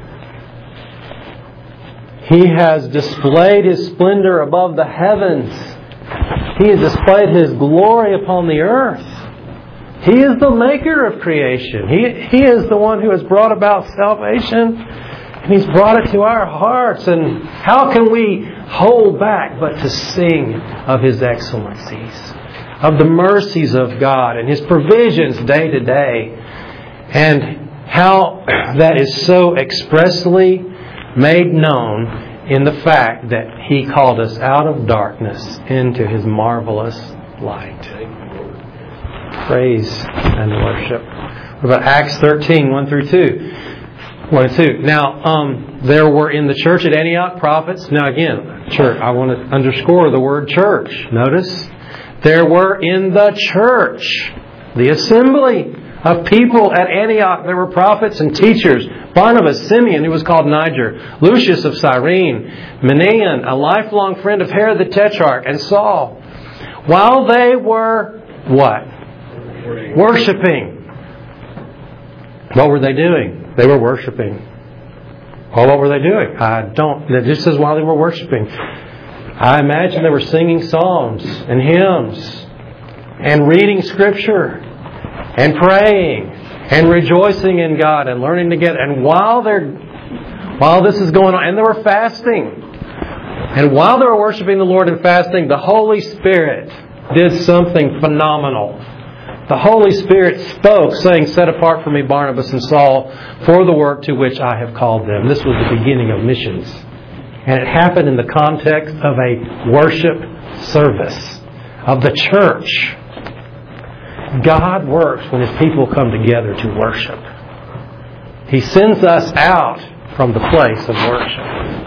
He has displayed His splendor above the heavens. He has displayed His glory upon the earth. He is the maker of creation. He, he is the one who has brought about salvation. And He's brought it to our hearts. And how can we hold back but to sing of His excellencies, of the mercies of God and His provisions day to day, and how that is so expressly made known in the fact that He called us out of darkness into His marvelous light. Praise and worship. What about Acts thirteen, one through two? one and two. Now, um, there were in the church at Antioch prophets. Now again, church, I want to underscore the word church. Notice, there were in the church, the assembly of people at Antioch, there were prophets and teachers. Barnabas, Simeon, who was called Niger, Lucius of Cyrene, Manaen, a lifelong friend of Herod the Tetrarch, and Saul. While they were, what? Worshipping. What were they doing? They were worshipping. Well, what were they doing? I don't. It just says while they were worshipping. I imagine they were singing psalms and hymns and reading Scripture and praying and rejoicing in God and learning together. And while they're while this is going on, and they were fasting. And while they were worshiping the Lord and fasting, the Holy Spirit did something phenomenal. The Holy Spirit spoke, saying, "Set apart for me Barnabas and Saul for the work to which I have called them." This was the beginning of missions. And it happened in the context of a worship service of the church. God works when His people come together to worship. He sends us out from the place of worship.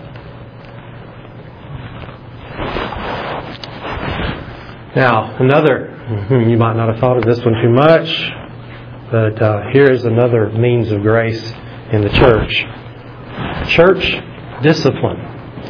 Now, another, you might not have thought of this one too much, but uh, here's another means of grace in the church. Church discipline.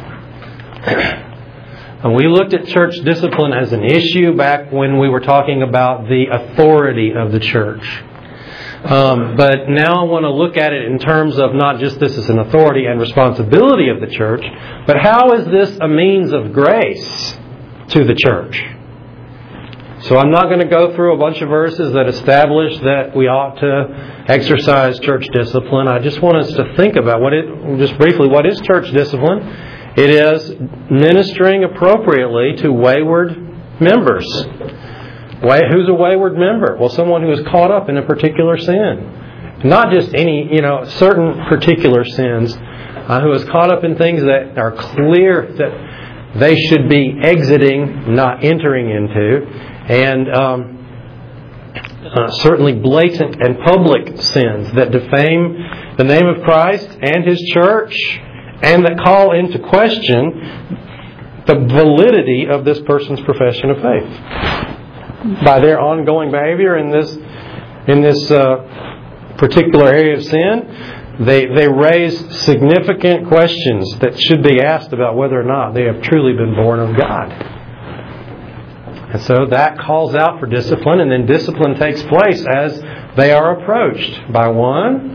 And we looked at church discipline as an issue back when we were talking about the authority of the church. Um, but now I want to look at it in terms of not just this as an authority and responsibility of the church, but how is this a means of grace to the church? So I'm not going to go through a bunch of verses that establish that we ought to exercise church discipline. I just want us to think about what it, just briefly, what is church discipline? It is ministering appropriately to wayward members. Who's a wayward member? Well, someone who is caught up in a particular sin. Not just any, you know, certain particular sins. Uh, who is caught up in things that are clear that they should be exiting, not entering into. And um, uh, certainly blatant and public sins that defame the name of Christ and His church, and that call into question the validity of this person's profession of faith by their ongoing behavior in this in this uh, particular area of sin. They they raise significant questions that should be asked about whether or not they have truly been born of God. And so that calls out for discipline, and then discipline takes place as they are approached by one.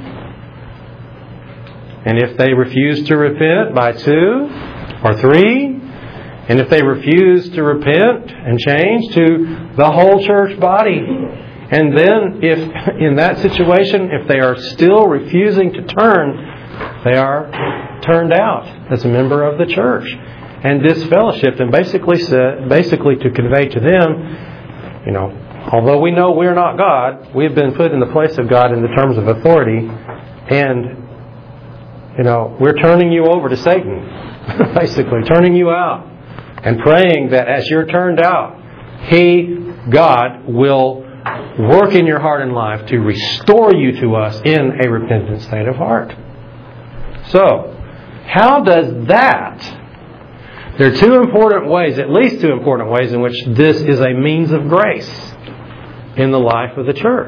And if they refuse to repent, by two or three. And if they refuse to repent and change, to the whole church body. And then if in that situation, if they are still refusing to turn, they are turned out as a member of the church and disfellowshipped, and basically said, basically to convey to them, you know, although we know we're not God, we've been put in the place of God in the terms of authority, and you know, we're turning you over to Satan, basically turning you out, and praying that as you're turned out, He, God, will work in your heart and life to restore you to us in a repentant state of heart. So, how does that? There are two important ways, at least two important ways, in which this is a means of grace in the life of the church.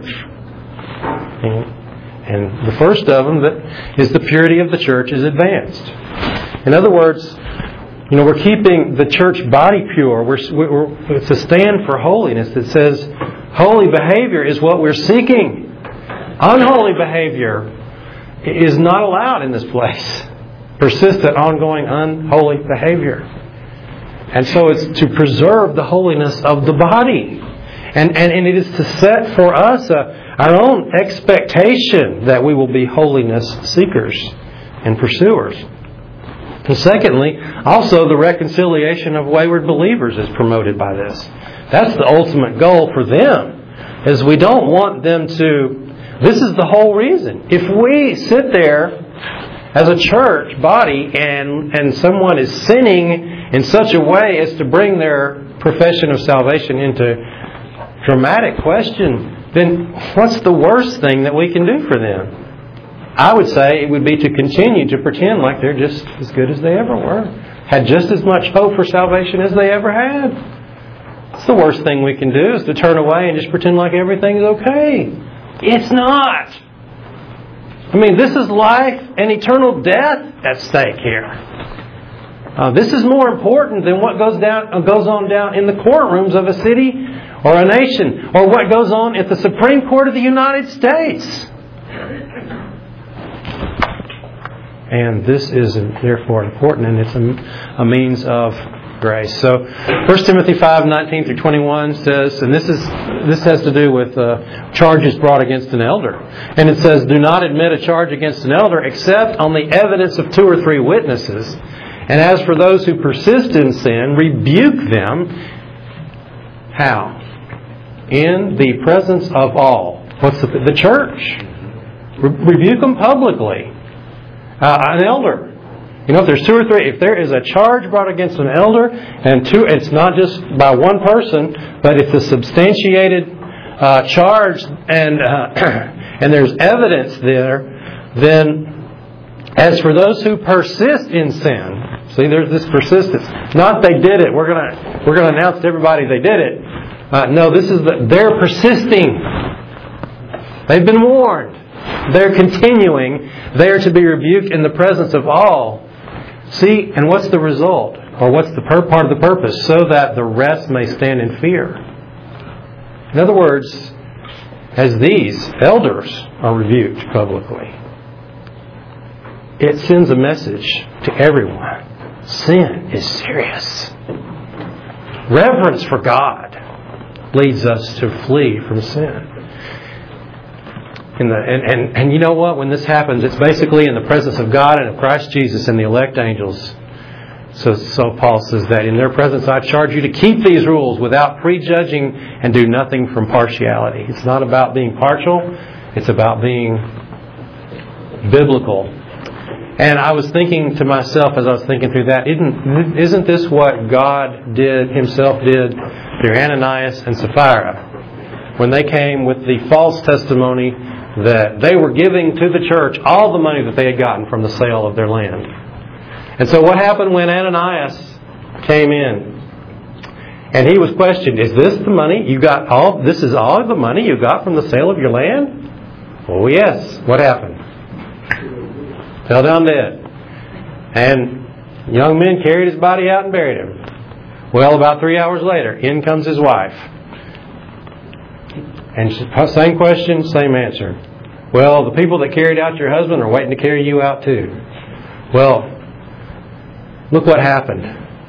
And, and the first of them that is the purity of the church is advanced. In other words, you know, we're keeping the church body pure. We're, we're, it's a stand for holiness that says holy behavior is what we're seeking. Unholy behavior is not allowed in this place. Persistent, ongoing, unholy behavior. And so it's to preserve the holiness of the body. And, and, and it is to set for us a, our own expectation that we will be holiness seekers and pursuers. And secondly, also the reconciliation of wayward believers is promoted by this. That's the ultimate goal for them, is we don't want them to... This is the whole reason. If we sit there as a church body and, and someone is sinning in such a way as to bring their profession of salvation into dramatic question, then what's the worst thing that we can do for them? I would say it would be to continue to pretend like they're just as good as they ever were. Had just as much hope for salvation as they ever had. It's the worst thing we can do, is to turn away and just pretend like everything's okay. It's not. I mean, this is life and eternal death at stake here. Uh, this is more important than what goes down uh, goes on down in the courtrooms of a city or a nation, or what goes on at the Supreme Court of the United States. And this is therefore important, and it's a, a means of grace. So, First Timothy five nineteen through twenty-one says, and this is this has to do with uh, charges brought against an elder. And it says, "Do not admit a charge against an elder except on the evidence of two or three witnesses. And as for those who persist in sin, rebuke them. How? In the presence of all. What's the, the church? Re- rebuke them publicly. Uh, an elder. You know, if there's two or three, if there is a charge brought against an elder, and two, it's not just by one person, but it's a substantiated uh, charge, and uh, and there's evidence there, then as for those who persist in sin, see, there's this persistence. Not they did it. We're gonna we're gonna announce to everybody they did it. Uh, no, this is the, they're persisting. They've been warned. They're continuing. They are to be rebuked in the presence of all. See, and what's the result? Or what's the per- part of the purpose? So that the rest may stand in fear. In other words, as these elders are rebuked publicly, it sends a message to everyone. Sin is serious. Reverence for God leads us to flee from sin. In the, and, and, and you know what? When this happens, it's basically in the presence of God and of Christ Jesus and the elect angels. So, so Paul says that in their presence I charge you to keep these rules without prejudging and do nothing from partiality. It's not about being partial. It's about being biblical. And I was thinking to myself as I was thinking through that, isn't, isn't this what God did, Himself did through Ananias and Sapphira when they came with the false testimony that they were giving to the church all the money that they had gotten from the sale of their land. And so what happened when Ananias came in? And he was questioned, is this the money you got all, this is all the money you got from the sale of your land? Oh yes. What happened? Fell down dead. And young men carried his body out and buried him. Well, about three hours later, in comes his wife. And same question, same answer. Well, the people that carried out your husband are waiting to carry you out too. Well, look what happened.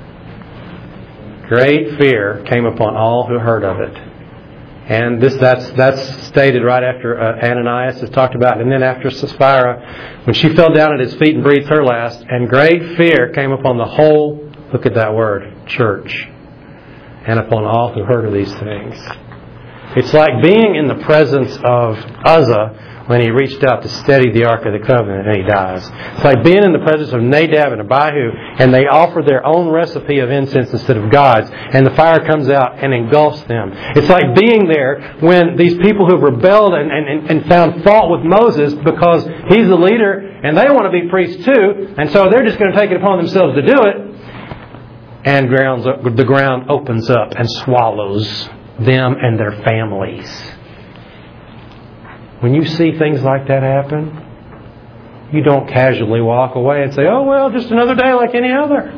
Great fear came upon all who heard of it. And this that's that's stated right after uh, Ananias is talked about. And then after Sapphira, when she fell down at his feet and breathed her last, and great fear came upon the whole, look at that word, church, and upon all who heard of these things. It's like being in the presence of Uzzah when he reached out to steady the Ark of the Covenant and he dies. It's like being in the presence of Nadab and Abihu and they offer their own recipe of incense instead of God's, and the fire comes out and engulfs them. It's like being there when these people who have rebelled and, and, and found fault with Moses because he's the leader and they want to be priests too, and so they're just going to take it upon themselves to do it, and grounds, the ground opens up and swallows them and their families. When you see things like that happen, you don't casually walk away and say, oh, well, just another day like any other.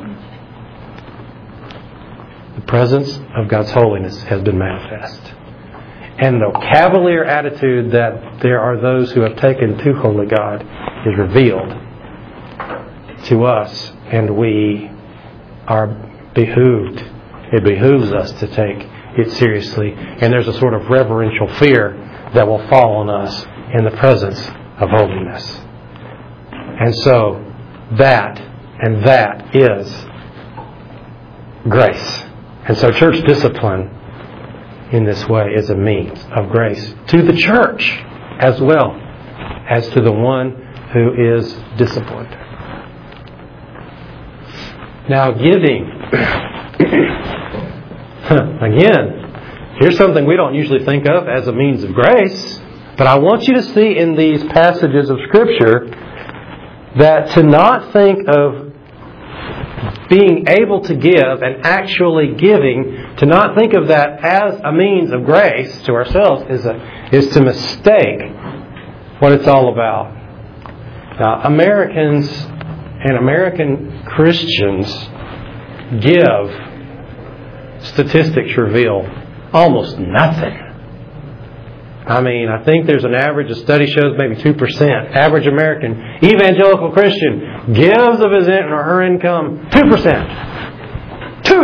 The presence of God's holiness has been manifest. And the cavalier attitude that there are those who have taken to holy God is revealed to us, and we are behooved. It behooves us to take it seriously. And there's a sort of reverential fear that will fall on us in the presence of holiness. And so that and that is grace. And so church discipline in this way is a means of grace to the church as well as to the one who is disciplined. Now giving, again, here's something we don't usually think of as a means of grace, but I want you to see in these passages of Scripture that to not think of being able to give and actually giving, to not think of that as a means of grace to ourselves is a, is to mistake what it's all about. Now, Americans and American Christians give, statistics reveal, almost nothing. I mean, I think there's an average, a study shows maybe two percent. Average American evangelical Christian gives of his or her income two percent. Two!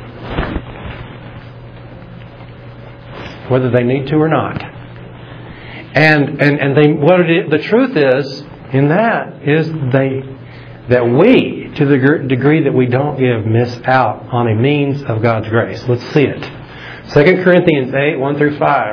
Whether they need to or not. And and, and they what it is, the truth is, in that, is they that we we, to the gr- degree that we don't give, miss out on a means of God's grace? Let's see it. Second Corinthians eight, one through five.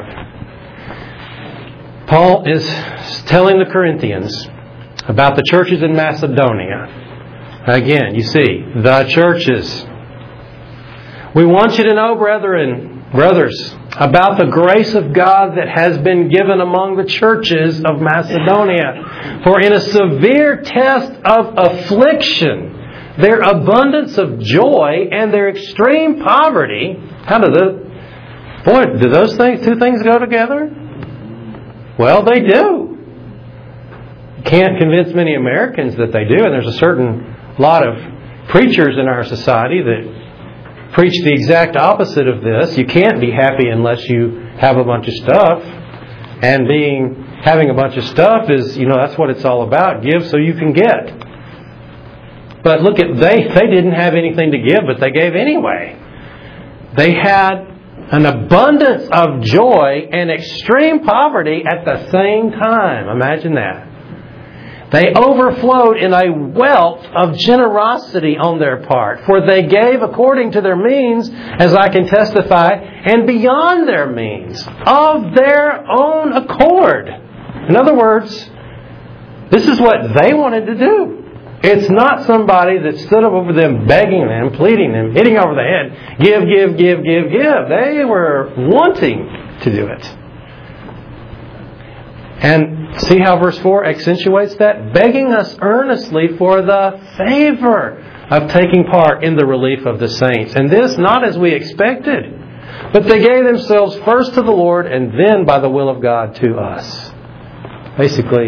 Paul is telling the Corinthians about the churches in Macedonia. Again, you see, the churches. We want you to know, brethren, brothers, about the grace of God that has been given among the churches of Macedonia. For in a severe test of affliction, their abundance of joy and their extreme poverty, how do the, boy, do those things, two things go together? Well, they do. You can't convince many Americans that they do, and there's a certain lot of preachers in our society that preach the exact opposite of this. You can't be happy unless you have a bunch of stuff. And being having a bunch of stuff is, you know, that's what it's all about. Give so you can get. But look at, they, they didn't have anything to give, but they gave anyway. They had an abundance of joy and extreme poverty at the same time. Imagine that. They overflowed in a wealth of generosity on their part, for they gave according to their means, as I can testify, and beyond their means, of their own accord. In other words, this is what they wanted to do. It's not somebody that stood up over them, begging them, pleading them, hitting over the head, give, give, give, give, give. They were wanting to do it. And see how verse four accentuates that? Begging us earnestly for the favor of taking part in the relief of the saints. And this not as we expected, but they gave themselves first to the Lord and then by the will of God to us. Basically,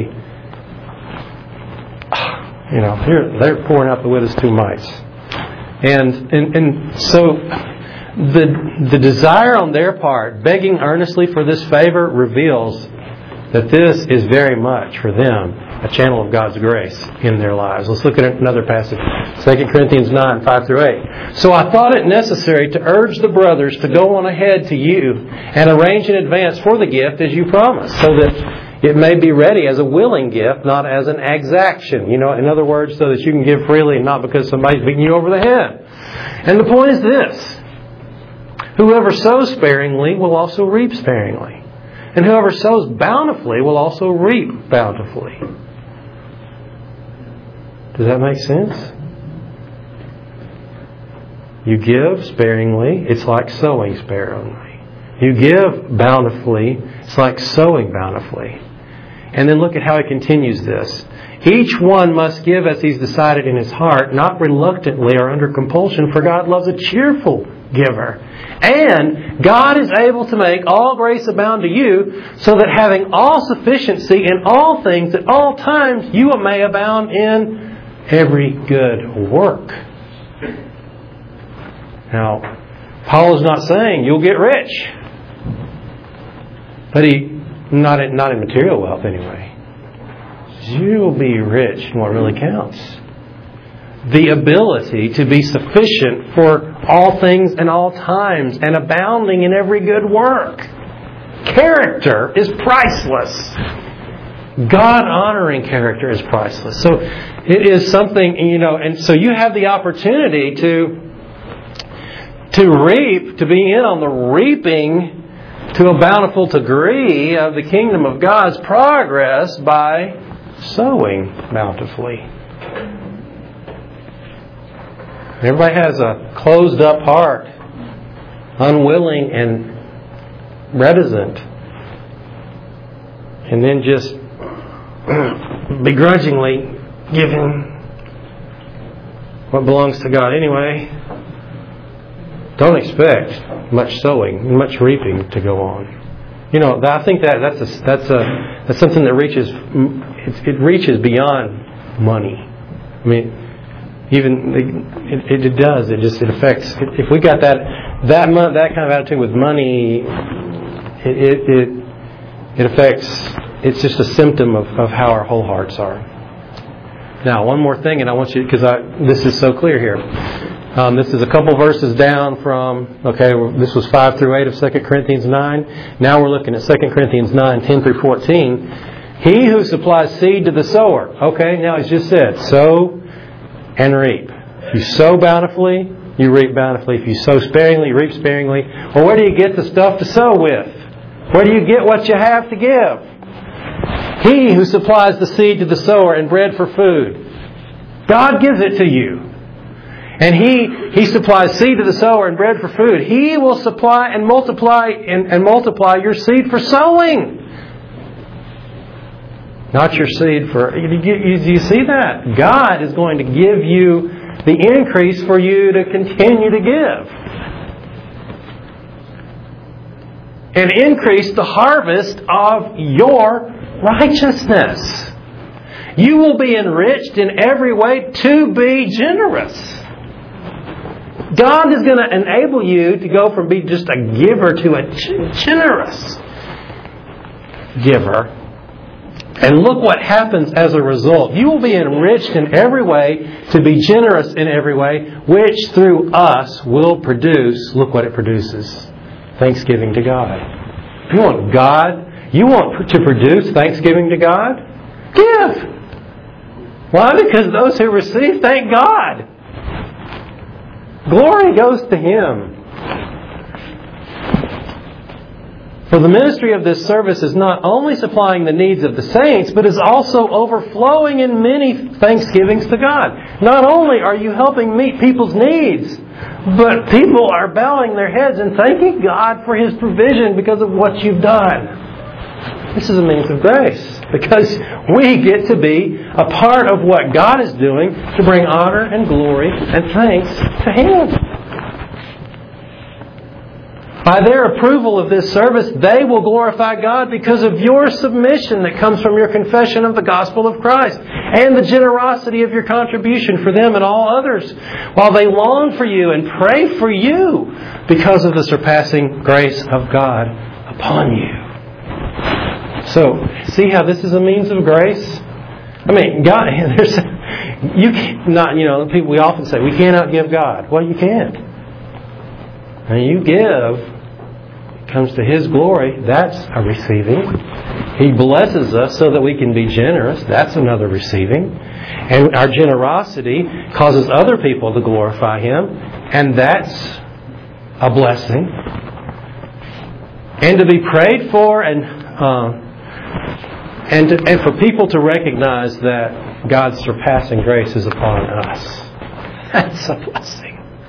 you know, here they're pouring out the widow's two mites. And, and, and so the, the desire on their part, begging earnestly for this favor, reveals that this is very much for them a channel of God's grace in their lives. Let's look at another passage. Second Corinthians nine, five through eight. So I thought it necessary to urge the brothers to go on ahead to you and arrange in advance for the gift as you promised, so that it may be ready as a willing gift, not as an exaction. You know, in other words, so that you can give freely, not because somebody's beating you over the head. And the point is this: whoever sows sparingly will also reap sparingly. And whoever sows bountifully will also reap bountifully. Does that make sense? You give sparingly, it's like sowing sparingly. You give bountifully, it's like sowing bountifully. And then look at how he continues this. Each one must give as he's decided in his heart, not reluctantly or under compulsion, for God loves a cheerful giver. And God is able to make all grace abound to you, so that having all sufficiency in all things at all times, you may abound in every good work. Now, Paul is not saying you'll get rich. But he, not in, not in material wealth anyway. You'll be rich in what really counts. The ability to be sufficient for all things and all times and abounding in every good work. Character is priceless. God-honoring character is priceless. So it is something, you know, and so you have the opportunity to to reap, to be in on the reaping to a bountiful degree of the kingdom of God's progress by sowing bountifully. Everybody has a closed up heart, unwilling and reticent, and then just begrudgingly giving what belongs to God anyway. Don't expect much sowing, much reaping to go on. You know, I think that that's a, that's a that's something that reaches it, it reaches beyond money. I mean, even it, it does. It just it affects. If we got that that that kind of attitude with money, it it it, it affects. It's just a symptom of, of how our whole hearts are. Now, one more thing, and I want you because I this is so clear here. Um, this is a couple verses down from, okay, this was five through eight of Second Corinthians nine. Now we're looking at Second Corinthians nine, ten through fourteen. He who supplies seed to the sower. Okay, now he's just said, sow and reap. If you sow bountifully, you reap bountifully. If you sow sparingly, you reap sparingly. Well, where do you get the stuff to sow with? Where do you get what you have to give? He who supplies the seed to the sower and bread for food. God gives it to you. And He He supplies seed to the sower and bread for food. He will supply and multiply and, and multiply your seed for sowing. Not your seed for... Do you, you see that? God is going to give you the increase for you to continue to give. And increase the harvest of your righteousness. You will be enriched in every way to be generous. God is going to enable you to go from being just a giver to a generous giver. And look what happens as a result. You will be enriched in every way to be generous in every way, which through us will produce, look what it produces, thanksgiving to God. You want God, you want to produce thanksgiving to God? Give. Why? Because those who receive, thank God. Glory goes to Him. For the ministry of this service is not only supplying the needs of the saints, but is also overflowing in many thanksgivings to God. Not only are you helping meet people's needs, but people are bowing their heads and thanking God for His provision because of what you've done. This is a means of grace, because we get to be a part of what God is doing to bring honor and glory and thanks to Him. By their approval of this service, they will glorify God because of your submission that comes from your confession of the gospel of Christ and the generosity of your contribution for them and all others, while they long for you and pray for you because of the surpassing grace of God upon you. So, see how this is a means of grace? I mean, God, there's, you can't, not, you know, people, we often say, we cannot give God. Well, you can't. And you give, comes to His glory, that's a receiving. He blesses us so that we can be generous, that's another receiving. And our generosity causes other people to glorify Him, and that's a blessing. And to be prayed for, and uh, and, to, and for people to recognize that God's surpassing grace is upon us. That's a blessing.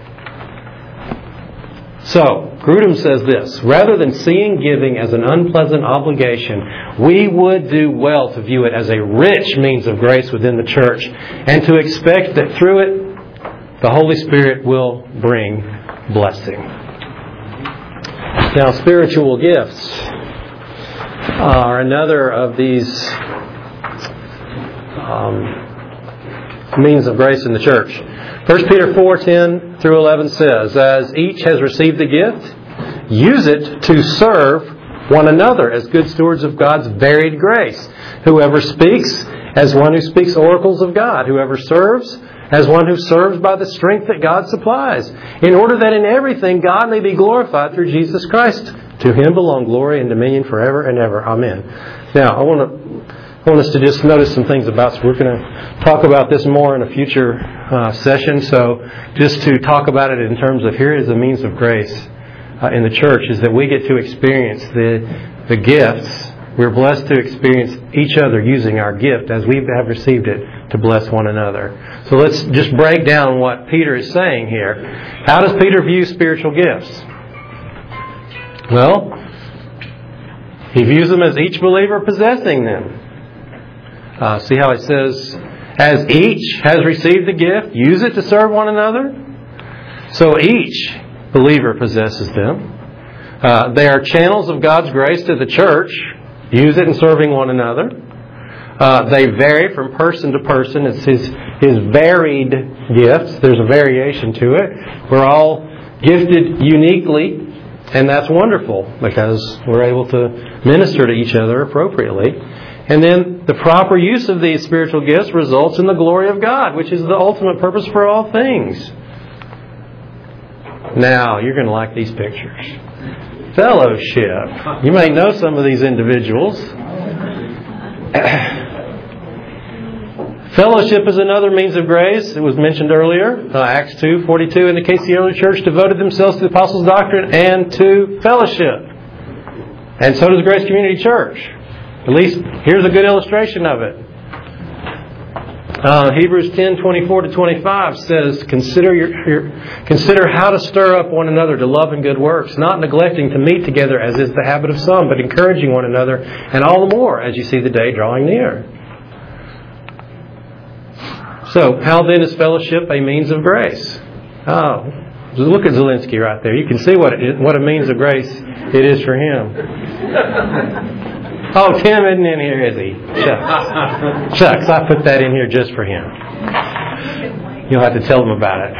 So, Grudem says this: rather than seeing giving as an unpleasant obligation, we would do well to view it as a rich means of grace within the church, and to expect that through it, the Holy Spirit will bring blessing. Now, spiritual gifts are another of these um, means of grace in the church. First Peter four ten through eleven says, as each has received a gift, use it to serve one another as good stewards of God's varied grace. Whoever speaks, as one who speaks oracles of God. Whoever serves, as one who serves by the strength that God supplies, in order that in everything God may be glorified through Jesus Christ. To Him belong glory and dominion forever and ever. Amen. Now, I want to I want us to just notice some things about, so we're going to talk about this more in a future uh, session. So just to talk about it in terms of, here is a means of grace uh, in the church, is that we get to experience the the gifts. We're blessed to experience each other using our gift as we have received it to bless one another. So let's just break down what Peter is saying here. How does Peter view spiritual gifts? Well, he views them as each believer possessing them. Uh, see how it says, as each has received the gift, use it to serve one another. So each believer possesses them. Uh, they are channels of God's grace to the church. Use it in serving one another. Uh, they vary from person to person. It's his, his varied gifts. There's a variation to it. We're all gifted uniquely, and that's wonderful because we're able to minister to each other appropriately. And then the proper use of these spiritual gifts results in the glory of God, which is the ultimate purpose for all things. Now, you're going to like these pictures. Fellowship. You may know some of these individuals. Fellowship is another means of grace. It was mentioned earlier. Uh, Acts two forty-two indicates the early church devoted themselves to the apostles' doctrine and to fellowship. And so does Grace Community Church. At least here's a good illustration of it. Uh, Hebrews ten twenty-four to twenty-five says, Consider your, your consider how to stir up one another to love and good works, not neglecting to meet together as is the habit of some, but encouraging one another, and all the more as you see the day drawing near. So, how then is fellowship a means of grace? Oh, look at Zelensky right there. You can see what it, what a means of grace it is for him. Oh, Tim isn't in here, is he? Shucks. Shucks, I put that in here just for him. You'll have to tell him about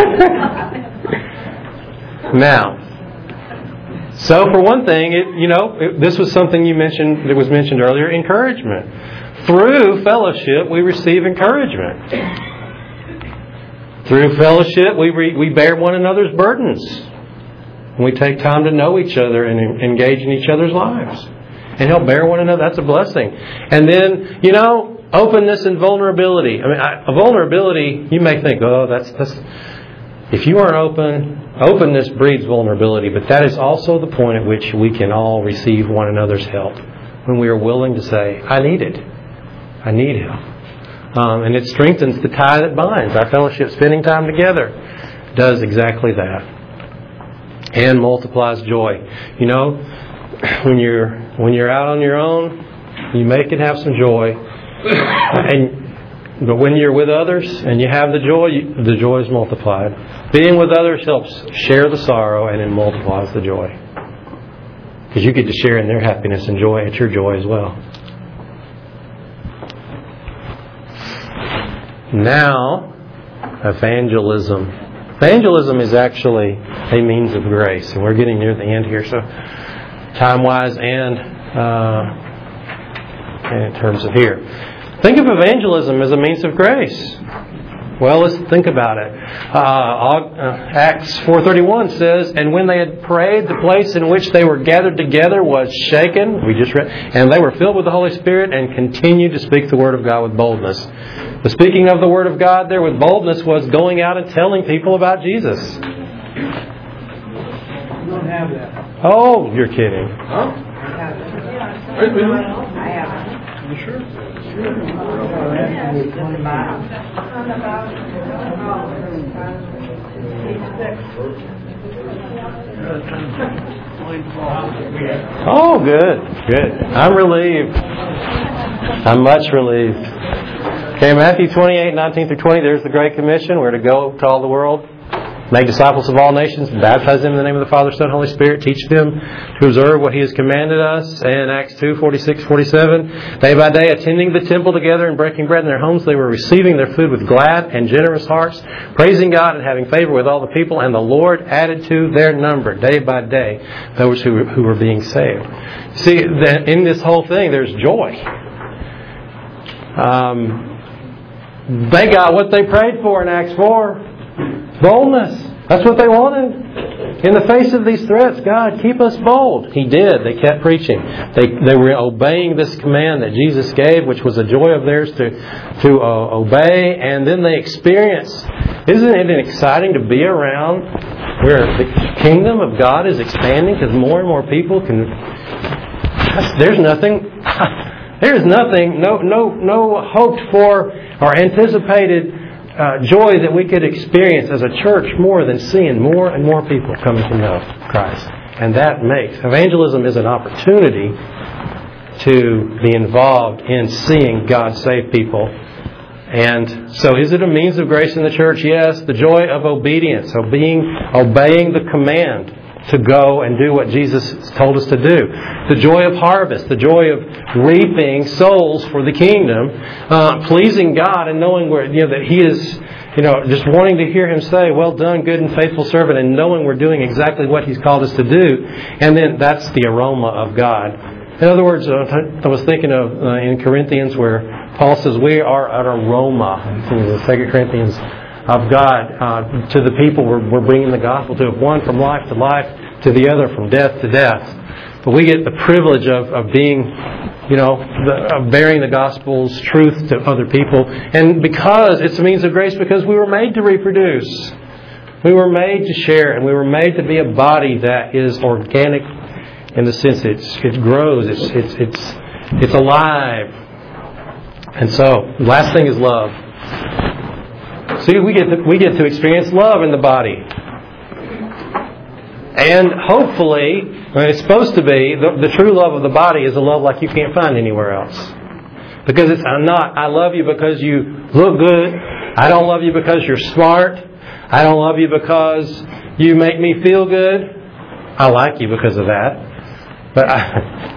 it. Now, so for one thing, it, you know, it, this was something you mentioned, that was mentioned earlier, encouragement. Through fellowship, we receive encouragement. Through fellowship, we re, we bear one another's burdens. We take time to know each other and engage in each other's lives. And help bear one another. That's a blessing. And then, you know, openness and vulnerability. I mean, I, a vulnerability, you may think, oh, that's, that's... If you aren't open, openness breeds vulnerability. But that is also the point at which we can all receive one another's help. When we are willing to say, I need it. I need help. Um, and it strengthens the tie that binds. Our fellowship, spending time together, does exactly that. And multiplies joy. You know, when you're when you're out on your own, you may can have some joy. And but when you're with others and you have the joy, you, the joy is multiplied. Being with others helps share the sorrow, and it multiplies the joy. Because you get to share in their happiness and joy at your joy as well. Now, evangelism. Evangelism is actually a means of grace. And we're getting near the end here, so time-wise and, uh, and in terms of here. Think of evangelism as a means of grace. Well, let's think about it. Uh, Acts four thirty-one says, And when they had prayed, the place in which they were gathered together was shaken. We just read. And they were filled with the Holy Spirit and continued to speak the Word of God with boldness. The speaking of the Word of God there with boldness was going out and telling people about Jesus. You don't have that. Oh, you're kidding. Huh? I have it. Wait a minute. I have it. You sure? Oh, good, good. I'm relieved. I'm much relieved. Okay, Matthew twenty-eight, nineteen through twenty, there's the Great Commission. We're to go to all the world, make disciples of all nations, baptize them in the name of the Father, Son, Holy Spirit, teach them to observe what He has commanded us. And Acts two, forty-six, forty-seven, day by day attending the temple together and breaking bread in their homes, they were receiving their food with glad and generous hearts, praising God and having favor with all the people. And the Lord added to their number, day by day, those who, who were being saved. See, in this whole thing, there's joy. Um... They got what they prayed for in Acts four. Boldness. That's what they wanted. In the face of these threats, God, keep us bold. He did. They kept preaching. They they were obeying this command that Jesus gave, which was a joy of theirs to, to uh, obey. And then they experienced, isn't it exciting to be around where the kingdom of God is expanding because more and more people can... There's nothing... There's nothing, no, no, no hoped for or anticipated uh, joy that we could experience as a church more than seeing more and more people coming to know Christ. And that makes evangelism is an opportunity to be involved in seeing God save people. And so, is it a means of grace in the church? Yes. The joy of obedience, obeying, obeying the command to go and do what Jesus told us to do. The joy of harvest, the joy of reaping souls for the kingdom, uh, pleasing God and knowing where, you know, that He is, you know, just wanting to hear Him say, well done, good and faithful servant, and knowing we're doing exactly what He's called us to do. And then that's the aroma of God. In other words, uh, I was thinking of uh, in Corinthians where Paul says we are an aroma. In Second Corinthians, of God uh, to the people we're, we're bringing the gospel to, one from life to life, to the other from death to death. but we get the privilege of, of being, you know, the, of bearing the gospel's truth to other people. And because it's a means of grace, because we were made to reproduce. We were made to share, and we were made to be a body that is organic in the sense it's, it grows, it's, it's, it's, it's alive. And so, the last thing is love. See, we get to, we get to experience love in the body. And hopefully, when it's supposed to be, the, the true love of the body is a love like you can't find anywhere else. Because it's I'm not, I love you because you look good. I don't love you because you're smart. I don't love you because you make me feel good. I like you because of that. But I,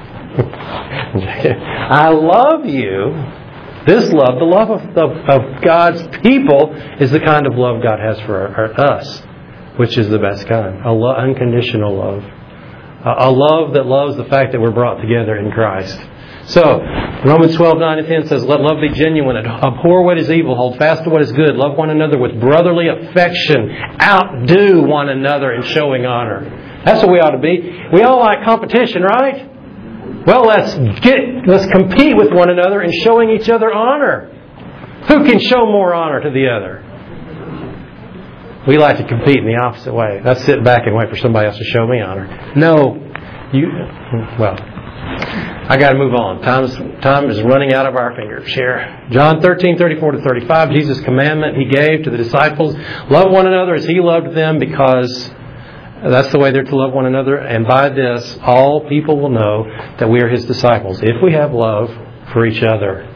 I love you. This love, the love of, of, of God's people, is the kind of love God has for our, our, us, which is the best kind. A lo- unconditional love. A, a love that loves the fact that we're brought together in Christ. So, Romans twelve, nine and ten says, let love be genuine, abhor what is evil, hold fast to what is good, love one another with brotherly affection, outdo one another in showing honor. That's what we ought to be. We all like competition, right? Well, let's get let's compete with one another in showing each other honor. Who can show more honor to the other? We like to compete in the opposite way. Let's sit back and wait for somebody else to show me honor. No, you. Well, I got to move on. Time's, time is running out of our fingers here. John thirteen, thirty-four to thirty-five, Jesus' commandment He gave to the disciples. Love one another as He loved them, because that's the way they're to love one another. And by this, all people will know that we are His disciples, if we have love for each other.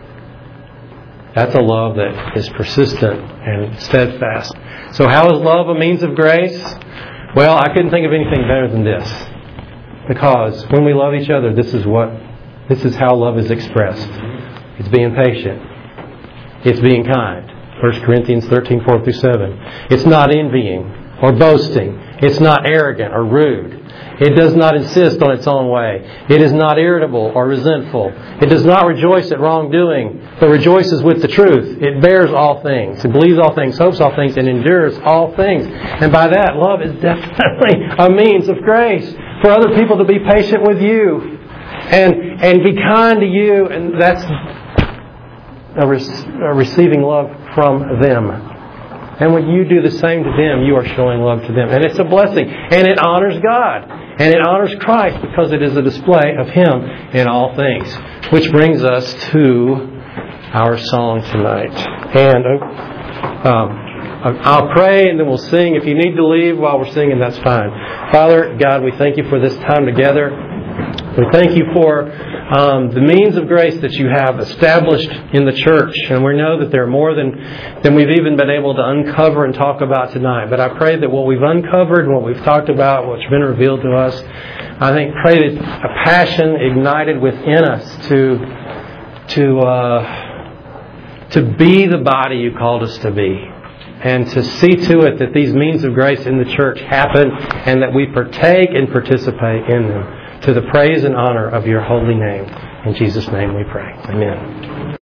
That's a love that is persistent and steadfast. So how is love a means of grace? Well, I couldn't think of anything better than this. Because when we love each other, this is what, this is how love is expressed. It's being patient. It's being kind. First Corinthians thirteen, four through seven. It's not envying or boasting. It's not arrogant or rude. It does not insist on its own way. It is not irritable or resentful. It does not rejoice at wrongdoing, but rejoices with the truth. It bears all things. It believes all things, hopes all things, and endures all things. And by that, love is definitely a means of grace for other people to be patient with you and and be kind to you. And that's a, re- a receiving love from them. And when you do the same to them, you are showing love to them. And it's a blessing. And it honors God. And it honors Christ, because it is a display of Him in all things. Which brings us to our song tonight. And um, I'll pray and then we'll sing. If you need to leave while we're singing, that's fine. Father, God, we thank You for this time together. We thank You for um, the means of grace that You have established in the church. And we know that there are more than, than we've even been able to uncover and talk about tonight. But I pray that what we've uncovered and what we've talked about, what's been revealed to us, I think pray that a passion ignited within us to to uh, to be the body You called us to be. And to see to it that these means of grace in the church happen and that we partake and participate in them, to the praise and honor of Your holy name. In Jesus' name we pray. Amen.